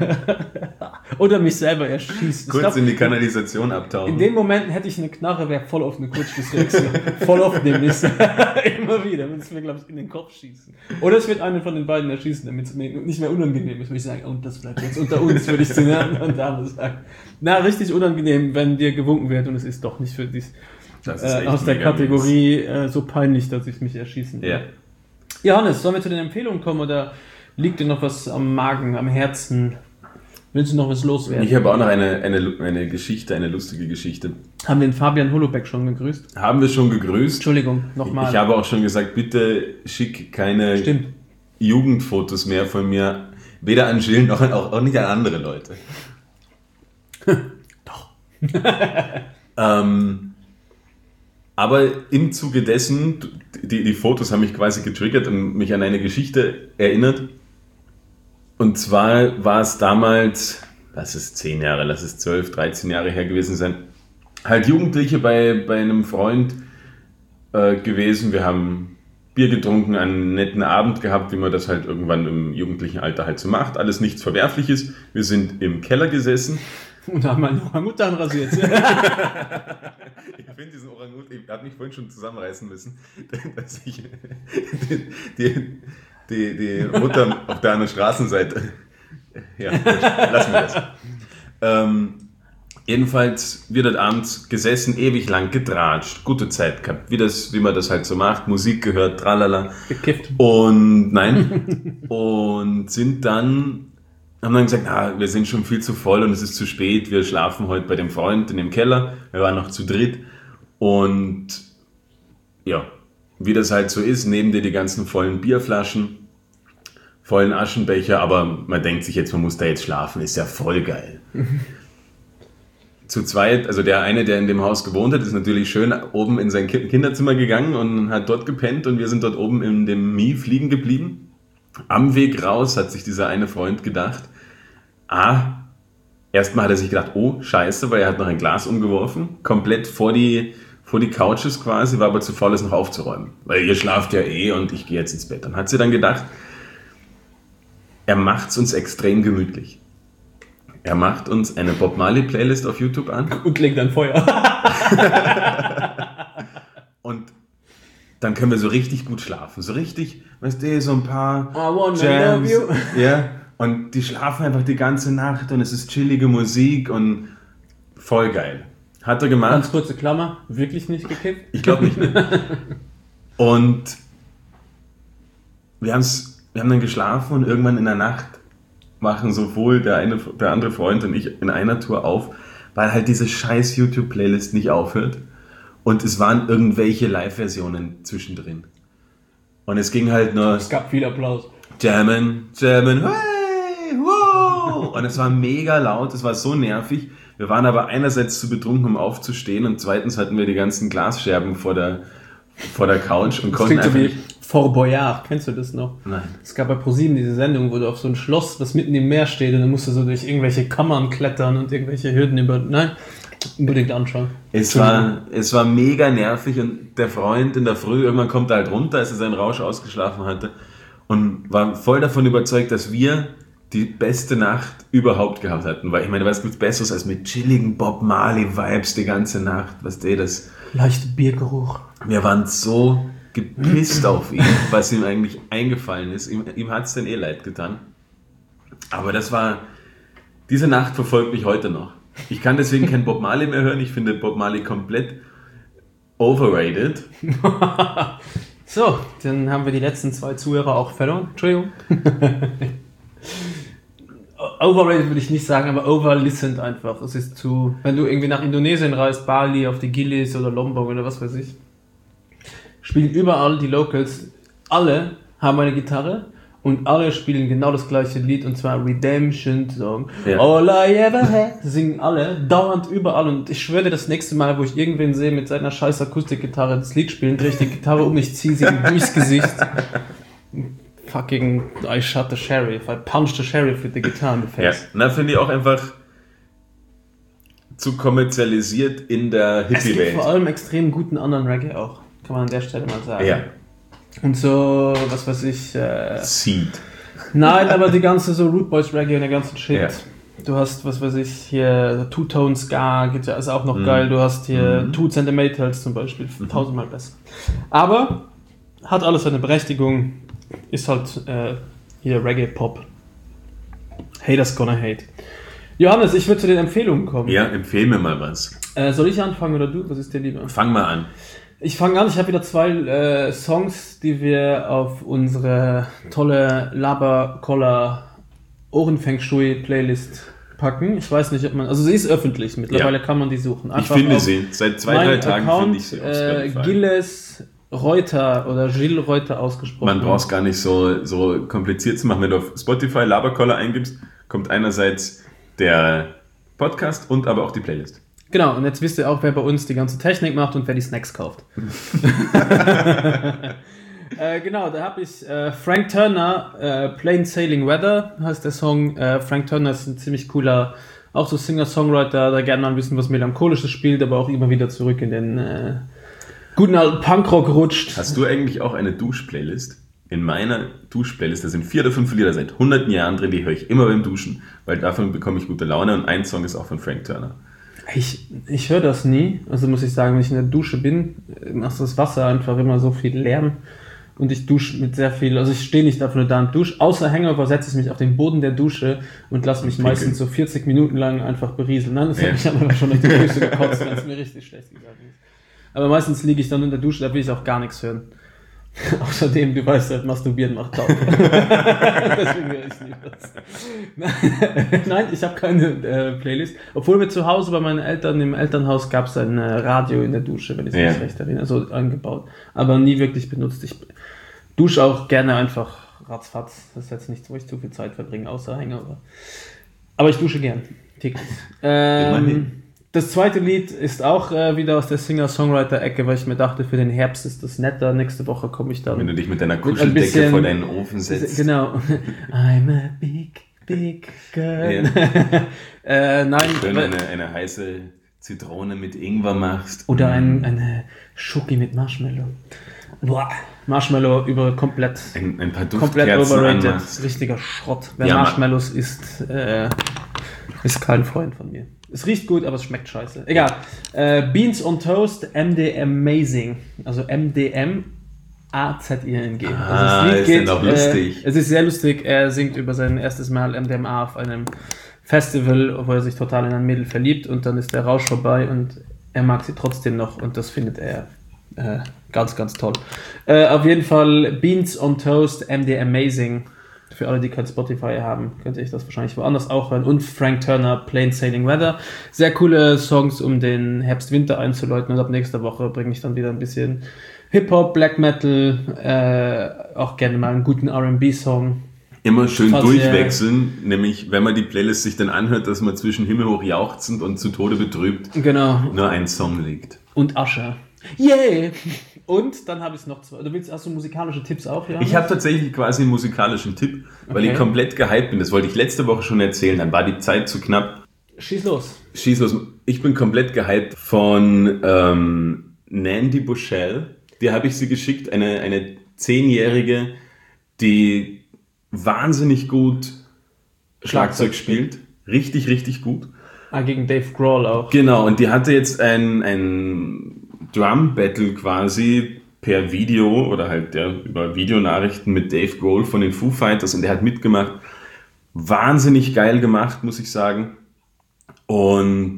Speaker 2: Oder mich selber erschießen.
Speaker 1: Kurz
Speaker 2: glaub,
Speaker 1: in die Kanalisation abtauchen.
Speaker 2: In den Momenten hätte ich eine Knarre, wäre voll auf eine Kurzschlussreaktion. Voll oft nämlich. Immer wieder. Würde es mir, glaube ich, in den Kopf schießen. Oder es wird einen von den beiden erschießen, damit es mir nicht mehr unangenehm ist. Würde ich sagen, und das bleibt jetzt unter uns, würde ich zu einer anderen Dame sagen. Na, richtig unangenehm, wenn dir gewunken wird und es ist doch nicht für dich.
Speaker 1: Das ist
Speaker 2: Äh, aus der Kategorie äh, so peinlich, dass ich mich erschießen will.
Speaker 1: Ja.
Speaker 2: Johannes, sollen wir zu den Empfehlungen kommen oder liegt dir noch was am Magen, am Herzen? Willst du noch was loswerden?
Speaker 1: Ich habe auch noch eine, eine, eine Geschichte, eine lustige Geschichte.
Speaker 2: Haben wir den Fabian Holobeck schon gegrüßt?
Speaker 1: Haben wir schon gegrüßt.
Speaker 2: Entschuldigung, nochmal.
Speaker 1: Ich habe auch schon gesagt, bitte schick keine
Speaker 2: Stimmt.
Speaker 1: Jugendfotos mehr von mir, weder an Jill noch an, auch, auch nicht an andere Leute.
Speaker 2: Doch.
Speaker 1: ähm, aber im Zuge dessen, die, die Fotos haben mich quasi getriggert und mich an eine Geschichte erinnert. Und zwar war es damals, lass es zehn Jahre, lass es zwölf, dreizehn Jahre her gewesen sein, halt Jugendliche bei, bei einem Freund äh, gewesen. Wir haben Bier getrunken, einen netten Abend gehabt, wie man das halt irgendwann im jugendlichen Alter halt so macht. Alles nichts Verwerfliches. Wir sind im Keller gesessen.
Speaker 2: Und da haben wir einen Orangutan rasiert.
Speaker 1: Ich finde diesen Orangutan, ich habe mich vorhin schon zusammenreißen müssen, dass ich die, die, die, die Mutter auf der anderen Straßenseite, ja, lassen wir das. Ähm, jedenfalls wird dort abends gesessen, ewig lang getratscht, gute Zeit gehabt, wie, das, wie man das halt so macht, Musik gehört, tralala.
Speaker 2: Gekifft.
Speaker 1: Und nein, und sind dann, haben dann gesagt, ah, wir sind schon viel zu voll und es ist zu spät, wir schlafen heute bei dem Freund in dem Keller, wir waren noch zu dritt und ja, wie das halt so ist, neben dir die ganzen vollen Bierflaschen, vollen Aschenbecher, aber man denkt sich jetzt, man muss da jetzt schlafen, ist ja voll geil. Zu zweit, also der eine, der in dem Haus gewohnt hat, ist natürlich schön oben in sein Kinderzimmer gegangen und hat dort gepennt und wir sind dort oben in dem Mief liegen geblieben. Am Weg raus hat sich dieser eine Freund gedacht, ah, erstmal hat er sich gedacht, oh, scheiße, weil er hat noch ein Glas umgeworfen, komplett vor die, vor die Couches quasi, war aber zu faul, es noch aufzuräumen. Weil ihr schlaft ja eh und ich gehe jetzt ins Bett. Dann hat sie dann gedacht, er macht es uns extrem gemütlich. Er macht uns eine Bob Marley Playlist auf YouTube an.
Speaker 2: Und legt dann Feuer.
Speaker 1: Und dann können wir so richtig gut schlafen. So richtig, weißt du, so ein paar
Speaker 2: I wanna
Speaker 1: Jams.
Speaker 2: love you.
Speaker 1: Ja, und die schlafen einfach die ganze Nacht und es ist chillige Musik und voll geil. Hat er gemacht.
Speaker 2: Ganz kurze Klammer, wirklich nicht gekippt?
Speaker 1: Ich glaube nicht. Ne? Und wir, haben's, wir haben dann geschlafen und irgendwann in der Nacht machen sowohl der, eine, der andere Freund und ich in einer Tour auf, weil halt diese scheiß YouTube-Playlist nicht aufhört. Und es waren irgendwelche Live-Versionen zwischendrin. Und es ging halt nur...
Speaker 2: Es gab viel Applaus.
Speaker 1: Jammen, jammen, hey, wow! Und es war mega laut, es war so nervig. Wir waren aber einerseits zu betrunken, um aufzustehen, und zweitens hatten wir die ganzen Glasscherben vor der, vor der Couch und
Speaker 2: Das
Speaker 1: konnten
Speaker 2: klingt so
Speaker 1: einfach
Speaker 2: wie Fort Boyard, kennst du das noch?
Speaker 1: Nein.
Speaker 2: Es gab bei ProSieben diese Sendung, wo du auf so ein Schloss, das mitten im Meer steht, und dann musst du so durch irgendwelche Kammern klettern und irgendwelche Hürden über... Nein, unbedingt anschauen.
Speaker 1: Es war, es war mega nervig und der Freund in der Früh, irgendwann kommt er halt runter, als er seinen Rausch ausgeschlafen hatte und war voll davon überzeugt, dass wir die beste Nacht überhaupt gehabt hatten. Weil ich meine, was gibt's Besseres als mit chilligen Bob Marley-Vibes die ganze Nacht? Was der das...
Speaker 2: Leichter Biergeruch.
Speaker 1: Wir waren so gepisst auf ihn, was ihm eigentlich eingefallen ist. Ihm, ihm hat es dann eh leid getan. Aber das war... Diese Nacht verfolgt mich heute noch. Ich kann deswegen kein Bob Marley mehr hören. Ich finde Bob Marley komplett overrated.
Speaker 2: So, dann haben wir die letzten zwei Zuhörer auch verloren. Entschuldigung. Overrated würde ich nicht sagen, aber overlistened einfach. Es ist zu, wenn du irgendwie nach Indonesien reist, Bali, auf die Gilis oder Lombok oder was weiß ich, spielen überall die Locals, alle haben eine Gitarre und alle spielen genau das gleiche Lied, und zwar Redemption Song. Ja. All I ever had. Singen alle, dauernd überall, und ich schwöre dir, das nächste Mal, wo ich irgendwen sehe mit seiner scheiß Akustikgitarre das Lied spielen, drehe ich die Gitarre um, ich ziehe sie durchs Gesicht. Fucking, I shot the sheriff, I punched the sheriff with the guitar in the face.
Speaker 1: Ja, na, finde ich auch einfach zu kommerzialisiert in der
Speaker 2: Es gibt
Speaker 1: Hippie-Welt.
Speaker 2: vor allem extrem guten anderen Reggae auch, kann man an der Stelle mal sagen.
Speaker 1: Ja.
Speaker 2: Und so, was weiß ich, äh,
Speaker 1: Seed.
Speaker 2: nein, aber die ganze so Root Boys Reggae und der ganze Shit.
Speaker 1: Ja.
Speaker 2: Du hast, was weiß ich, hier Two-Tone Ska, geht ja, ist auch noch mm. geil. Du hast hier mm. Two Centimeters zum Beispiel, mm. tausendmal besser. Aber hat alles seine Berechtigung, ist halt äh, hier Reggae-Pop. Haters gonna hate. Johannes, ich würde zu den Empfehlungen kommen.
Speaker 1: Ja, empfehl mir mal was.
Speaker 2: Äh, soll ich anfangen oder du? Was ist dir lieber?
Speaker 1: Fang mal an.
Speaker 2: Ich fange an, ich habe wieder zwei äh, Songs, die wir auf unsere tolle Laber-Koller Ohrenfeng-Shui-Playlist packen. Ich weiß nicht, ob man... Also sie ist öffentlich, mittlerweile ja. kann man die suchen.
Speaker 1: Einfach ich finde sie, seit zwei, drei Tagen finde ich sie auf
Speaker 2: äh, Gilles Reuter oder Gilles Reuter ausgesprochen.
Speaker 1: Man braucht es gar nicht so, so kompliziert zu machen. Wenn du auf Spotify Laberkoller eingibst, kommt einerseits der Podcast und aber auch die Playlist.
Speaker 2: Genau, und jetzt wisst ihr auch, wer bei uns die ganze Technik macht und wer die Snacks kauft. äh, genau, da habe ich äh, Frank Turner, äh, Plain Sailing Weather heißt der Song. Äh, Frank Turner ist ein ziemlich cooler, auch so Singer-Songwriter, der gerne mal ein bisschen was Melancholisches spielt, aber auch immer wieder zurück in den äh, guten alten Punkrock rutscht.
Speaker 1: Hast du eigentlich auch eine Dusch-Playlist? In meiner Dusch-Playlist, da sind vier oder fünf Lieder seit hunderten Jahren drin, die höre ich immer beim Duschen, weil davon bekomme ich gute Laune, und ein Song ist auch von Frank Turner.
Speaker 2: Ich, ich höre das nie, also muss ich sagen, wenn ich in der Dusche bin, macht das Wasser einfach immer so viel Lärm, und ich dusche mit sehr viel, also ich stehe nicht dafür nur da und dusche, außer Hangover setze ich mich auf den Boden der Dusche und lasse mich meistens so vierzig Minuten lang einfach berieseln. Nein, das ja. habe ich aber schon durch die Füße gekotzt, wenn es mir richtig schlecht gegangen ist. Aber meistens liege ich dann in der Dusche, da will ich auch gar nichts hören. Außerdem, du weißt halt, masturbieren macht taub. Deswegen höre ich nie was. Nein, ich habe keine äh, Playlist. Obwohl wir zu Hause bei meinen Eltern, im Elternhaus gab es ein äh, Radio in der Dusche, wenn ich mich ja. recht erinnere, so eingebaut. Aber nie wirklich benutzt. Ich dusche auch gerne einfach ratzfatz. Das ist jetzt nichts, wo ich zu viel Zeit verbringe, außer Hangover. Aber ich dusche gern. Täglich. Ähm, Das zweite Lied ist auch äh, wieder aus der Singer-Songwriter-Ecke, weil ich mir dachte, für den Herbst ist das netter. Nächste Woche komme ich dann.
Speaker 1: Wenn du dich mit deiner Kuscheldecke bisschen, vor deinen Ofen setzt.
Speaker 2: Genau. I'm a big, big girl. Ja. äh, nein.
Speaker 1: Schön eine, eine heiße Zitrone mit Ingwer machst.
Speaker 2: Oder ein, eine Schoki mit Marshmallow. Boah. Marshmallow über komplett,
Speaker 1: ein, ein paar
Speaker 2: komplett overrated. Anmachst. Richtiger Schrott. Wer ja, Marshmallows isst, äh, ist kein Freund von mir. Es riecht gut, aber es schmeckt scheiße. Egal. Äh, Beans on Toast, M D Amazing. Also M D M A Z I N G.
Speaker 1: Ah,
Speaker 2: also das Lied
Speaker 1: ist
Speaker 2: geht,
Speaker 1: dann auch lustig.
Speaker 2: Äh, es ist sehr lustig. Er singt über sein erstes Mal M D M A auf einem Festival, wo er sich total in ein Mädel verliebt, und dann ist der Rausch vorbei und er mag sie trotzdem noch, und das findet er äh, ganz, ganz toll. Äh, auf jeden Fall Beans on Toast, M D Amazing. Für alle, die kein Spotify haben, könnte ich das wahrscheinlich woanders auch hören. Und Frank Turner, Plain Sailing Weather. Sehr coole Songs, um den Herbst-Winter einzuläuten. Und ab nächster Woche bringe ich dann wieder ein bisschen Hip-Hop, Black Metal, äh, auch gerne mal einen guten R and B-Song.
Speaker 1: Immer schön Falls durchwechseln, ihr, nämlich wenn man die Playlist sich dann anhört, dass man zwischen himmelhoch jauchzend und zu Tode betrübt
Speaker 2: genau.
Speaker 1: nur ein Song liegt.
Speaker 2: Und Usher. Yeah! Und dann habe ich noch zwei. Du willst, hast du musikalische Tipps auch? Ja?
Speaker 1: Ich habe tatsächlich quasi einen musikalischen Tipp, weil
Speaker 2: Okay.
Speaker 1: ich komplett gehypt bin. Das wollte ich letzte Woche schon erzählen, dann war die Zeit zu knapp.
Speaker 2: Schieß los.
Speaker 1: Schieß los. Ich bin komplett gehypt von ähm, Nandi Bushell. Die habe ich sie geschickt, eine, eine Zehnjährige, die wahnsinnig gut Schlagzeug spielt. Richtig, richtig gut.
Speaker 2: Ah, gegen Dave Grohl auch.
Speaker 1: Genau, und die hatte jetzt ein, ein Drum-Battle quasi per Video oder halt ja, über Videonachrichten mit Dave Grohl von den Foo Fighters und der hat mitgemacht. Wahnsinnig geil gemacht, muss ich sagen. Und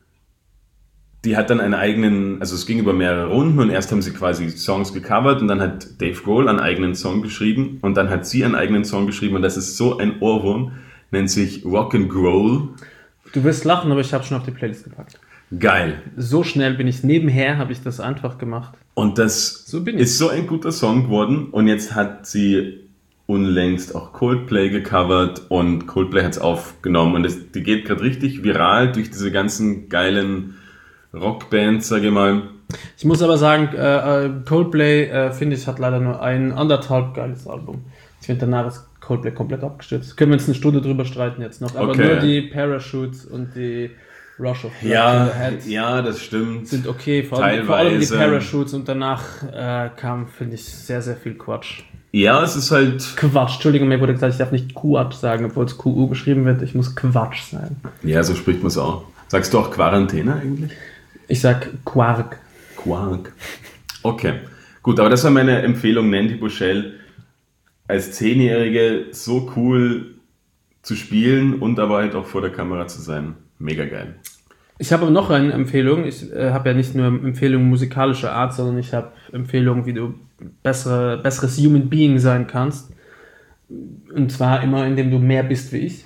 Speaker 1: die hat dann einen eigenen, also es ging über mehrere Runden und erst haben sie quasi Songs gecovert und dann hat Dave Grohl einen eigenen Song geschrieben und dann hat sie einen eigenen Song geschrieben und das ist so ein Ohrwurm, nennt sich Rock'n'Groll.
Speaker 2: Du wirst lachen, aber ich habe schon auf die Playlist gepackt.
Speaker 1: Geil.
Speaker 2: So schnell bin ich nebenher, habe ich das einfach gemacht.
Speaker 1: Und das
Speaker 2: So bin ich.
Speaker 1: ist so ein guter Song geworden und jetzt hat sie unlängst auch Coldplay gecovert und Coldplay hat es aufgenommen und es, die geht gerade richtig viral durch diese ganzen geilen Rockbands, sage ich mal.
Speaker 2: Ich muss aber sagen, äh, äh, Coldplay, äh, finde ich, hat leider nur ein anderthalb geiles Album. Ich finde, danach ist Coldplay komplett abgestürzt. Können wir uns eine Stunde drüber streiten jetzt noch. Aber
Speaker 1: Okay.
Speaker 2: nur die Parachutes und die Rush of Blood
Speaker 1: Ja,
Speaker 2: to the Head
Speaker 1: ja, das stimmt.
Speaker 2: sind okay. Vor allem, vor allem die
Speaker 1: Teilweise.
Speaker 2: Parachutes und danach äh, kam, finde ich, sehr, sehr viel Quatsch.
Speaker 1: Ja, es ist halt,
Speaker 2: Quatsch. Entschuldigung, mir wurde gesagt, ich darf nicht Quatsch sagen, obwohl es Q U geschrieben wird. Ich muss Quatsch sagen.
Speaker 1: ja, so spricht man es auch. Sagst du auch Quarantäne eigentlich?
Speaker 2: Ich sag Quark.
Speaker 1: Quark. Okay, gut, aber das war meine Empfehlung, Nandi Bushell als Zehnjährige so cool zu spielen und aber halt auch vor der Kamera zu sein. Mega geil.
Speaker 2: Ich habe noch eine Empfehlung. Ich äh, habe ja nicht nur Empfehlungen musikalischer Art, sondern ich habe Empfehlungen, wie du bessere, besseres Human Being sein kannst. Und zwar immer, indem du mehr bist wie ich.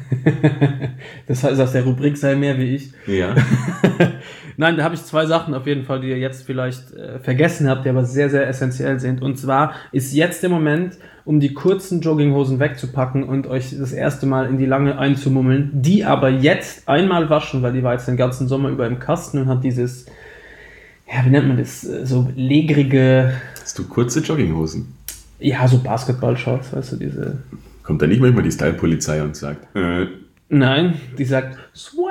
Speaker 2: Das heißt, aus der Rubrik sei mehr wie ich.
Speaker 1: Ja.
Speaker 2: Nein, da habe ich zwei Sachen auf jeden Fall, die ihr jetzt vielleicht äh, vergessen habt, die aber sehr, sehr essentiell sind. Und zwar ist jetzt der Moment, um die kurzen Jogginghosen wegzupacken und euch das erste Mal in die lange einzumummeln, die aber jetzt einmal waschen, weil die war jetzt den ganzen Sommer über im Kasten und hat dieses, ja, wie nennt man das, so legrige,
Speaker 1: Hast du kurze Jogginghosen?
Speaker 2: ja, so Basketball-Shorts, weißt du, diese...
Speaker 1: Kommt da nicht manchmal die Style-Polizei und sagt, äh,
Speaker 2: Nein, die sagt Swag.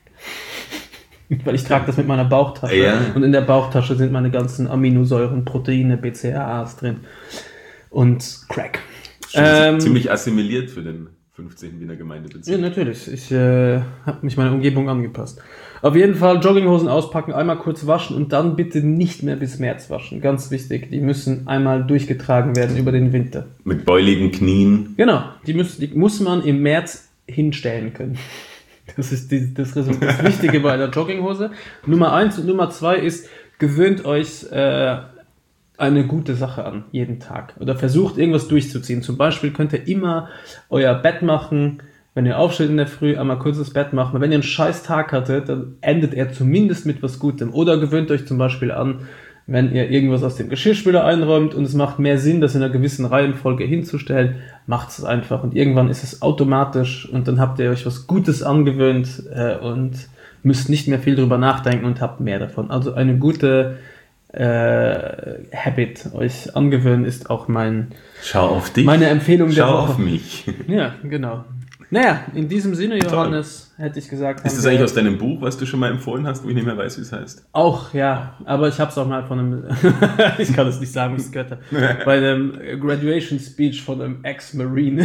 Speaker 2: Weil ich trage das mit meiner Bauchtasche.
Speaker 1: Ja.
Speaker 2: Und in der Bauchtasche sind meine ganzen Aminosäuren, Proteine, B C A As drin. Und Crack.
Speaker 1: schon
Speaker 2: Ähm,
Speaker 1: ziemlich assimiliert für den fünfzehnten Wiener Gemeindebezirk.
Speaker 2: Ja, natürlich. Ich äh, habe mich meiner Umgebung angepasst. Auf jeden Fall Jogginghosen auspacken, einmal kurz waschen und dann bitte nicht mehr bis März waschen. Ganz wichtig. Die müssen einmal durchgetragen werden über den Winter.
Speaker 1: Mit beuligen Knien.
Speaker 2: Genau. Die, müssen, die muss man im März hinstellen können. Das ist die, das, Result- das Wichtige bei einer Jogginghose. Nummer eins und Nummer zwei ist, gewöhnt euch äh, eine gute Sache an, jeden Tag. Oder versucht irgendwas durchzuziehen. Zum Beispiel könnt ihr immer euer Bett machen, wenn ihr aufsteht in der Früh, einmal kurz das Bett machen. Wenn ihr einen scheiß Tag hattet, dann endet er zumindest mit was Gutem. Oder gewöhnt euch zum Beispiel an, wenn ihr irgendwas aus dem Geschirrspüler einräumt und es macht mehr Sinn, das in einer gewissen Reihenfolge hinzustellen, macht es einfach. Und irgendwann ist es automatisch und dann habt ihr euch was Gutes angewöhnt äh, und müsst nicht mehr viel drüber nachdenken und habt mehr davon. Also eine gute äh, Habit euch angewöhnen ist auch mein
Speaker 1: Schau auf dich.
Speaker 2: meine Empfehlung der
Speaker 1: Schau
Speaker 2: Woche.
Speaker 1: auf mich.
Speaker 2: Ja, genau. Naja, in diesem Sinne, Johannes, hätte ich gesagt.
Speaker 1: Ist
Speaker 2: haben
Speaker 1: das
Speaker 2: wir-
Speaker 1: eigentlich aus deinem Buch, was du schon mal empfohlen hast, wo ich nicht mehr weiß, wie es heißt?
Speaker 2: Auch, ja, aber ich habe es auch mal von einem, ich kann es nicht sagen, wie es gehört hat, bei einem Graduation Speech von einem Ex-Marine.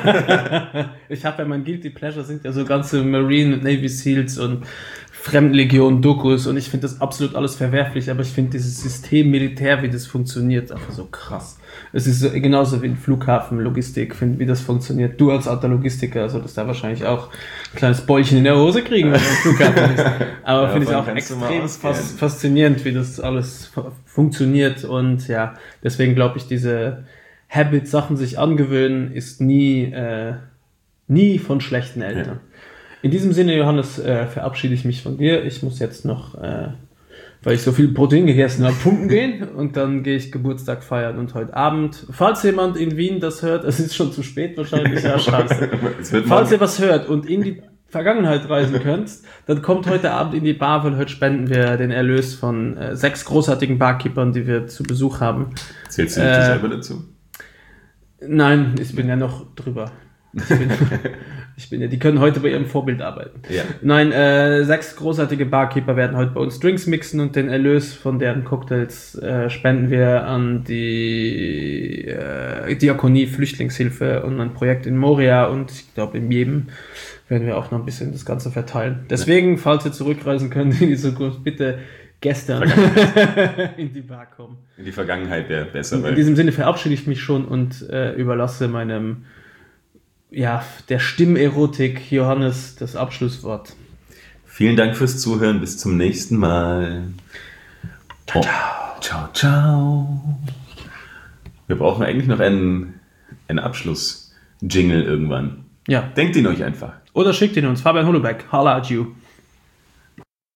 Speaker 2: Ich habe ja, mein Guilty Pleasure sind ja so ganze Marine, Navy Seals und Fremdenlegion-Dokus und ich finde das absolut alles verwerflich, aber ich finde dieses System Militär, wie das funktioniert, einfach so krass. Es ist so, genauso wie ein Flughafen, Logistik, find, wie das funktioniert. Du als alter Logistiker solltest da wahrscheinlich auch ein kleines Bäulchen in der Hose kriegen, wenn du im Flughafen bist. Aber
Speaker 1: Ja,
Speaker 2: finde ich
Speaker 1: davon
Speaker 2: auch
Speaker 1: kannst du mal
Speaker 2: extrem
Speaker 1: ausgehen.
Speaker 2: fas faszinierend, wie das alles fu- funktioniert und ja, deswegen glaube ich, diese Habit, Sachen sich angewöhnen, ist nie, äh, nie von schlechten Eltern. In diesem Sinne, Johannes, äh, verabschiede ich mich von dir. Ich muss jetzt noch, äh, weil ich so viel Protein gegessen habe, pumpen gehen und dann gehe ich Geburtstag feiern und heute Abend, falls jemand in Wien das hört, es ist schon zu spät wahrscheinlich, ja scheiße.
Speaker 1: Es wird
Speaker 2: Falls
Speaker 1: morgen.
Speaker 2: ihr was hört und in die Vergangenheit reisen könnt, dann kommt heute Abend in die Bar, weil heute spenden wir den Erlös von äh, sechs großartigen Barkeepern, die wir zu Besuch haben.
Speaker 1: Zählst du dich äh, selber dazu?
Speaker 2: Nein, ich bin ja noch drüber. Ich bin, ich bin ja, die können heute bei ihrem Vorbild arbeiten.
Speaker 1: Ja.
Speaker 2: Nein, äh, sechs großartige Barkeeper werden heute bei uns Drinks mixen und den Erlös von deren Cocktails äh, spenden wir an die äh, Diakonie Flüchtlingshilfe und ein Projekt in Moria und ich glaube in Jemen werden wir auch noch ein bisschen das Ganze verteilen. Deswegen, falls ihr zurückreisen könnt in die Zukunft, bitte gestern in die Bar kommen.
Speaker 1: In die Vergangenheit wäre besser.
Speaker 2: In, in diesem Sinne verabschiede ich mich schon und äh, überlasse meinem ja, der Stimmerotik Johannes das Abschlusswort.
Speaker 1: Vielen Dank fürs Zuhören. Bis zum nächsten Mal. Ciao, ciao. Oh, ciao, ciao. Wir brauchen eigentlich noch einen, einen Abschluss-Jingle irgendwann.
Speaker 2: Ja.
Speaker 1: Denkt ihn euch einfach.
Speaker 2: Oder schickt ihn uns. Fabian Holobeck. Holla at you.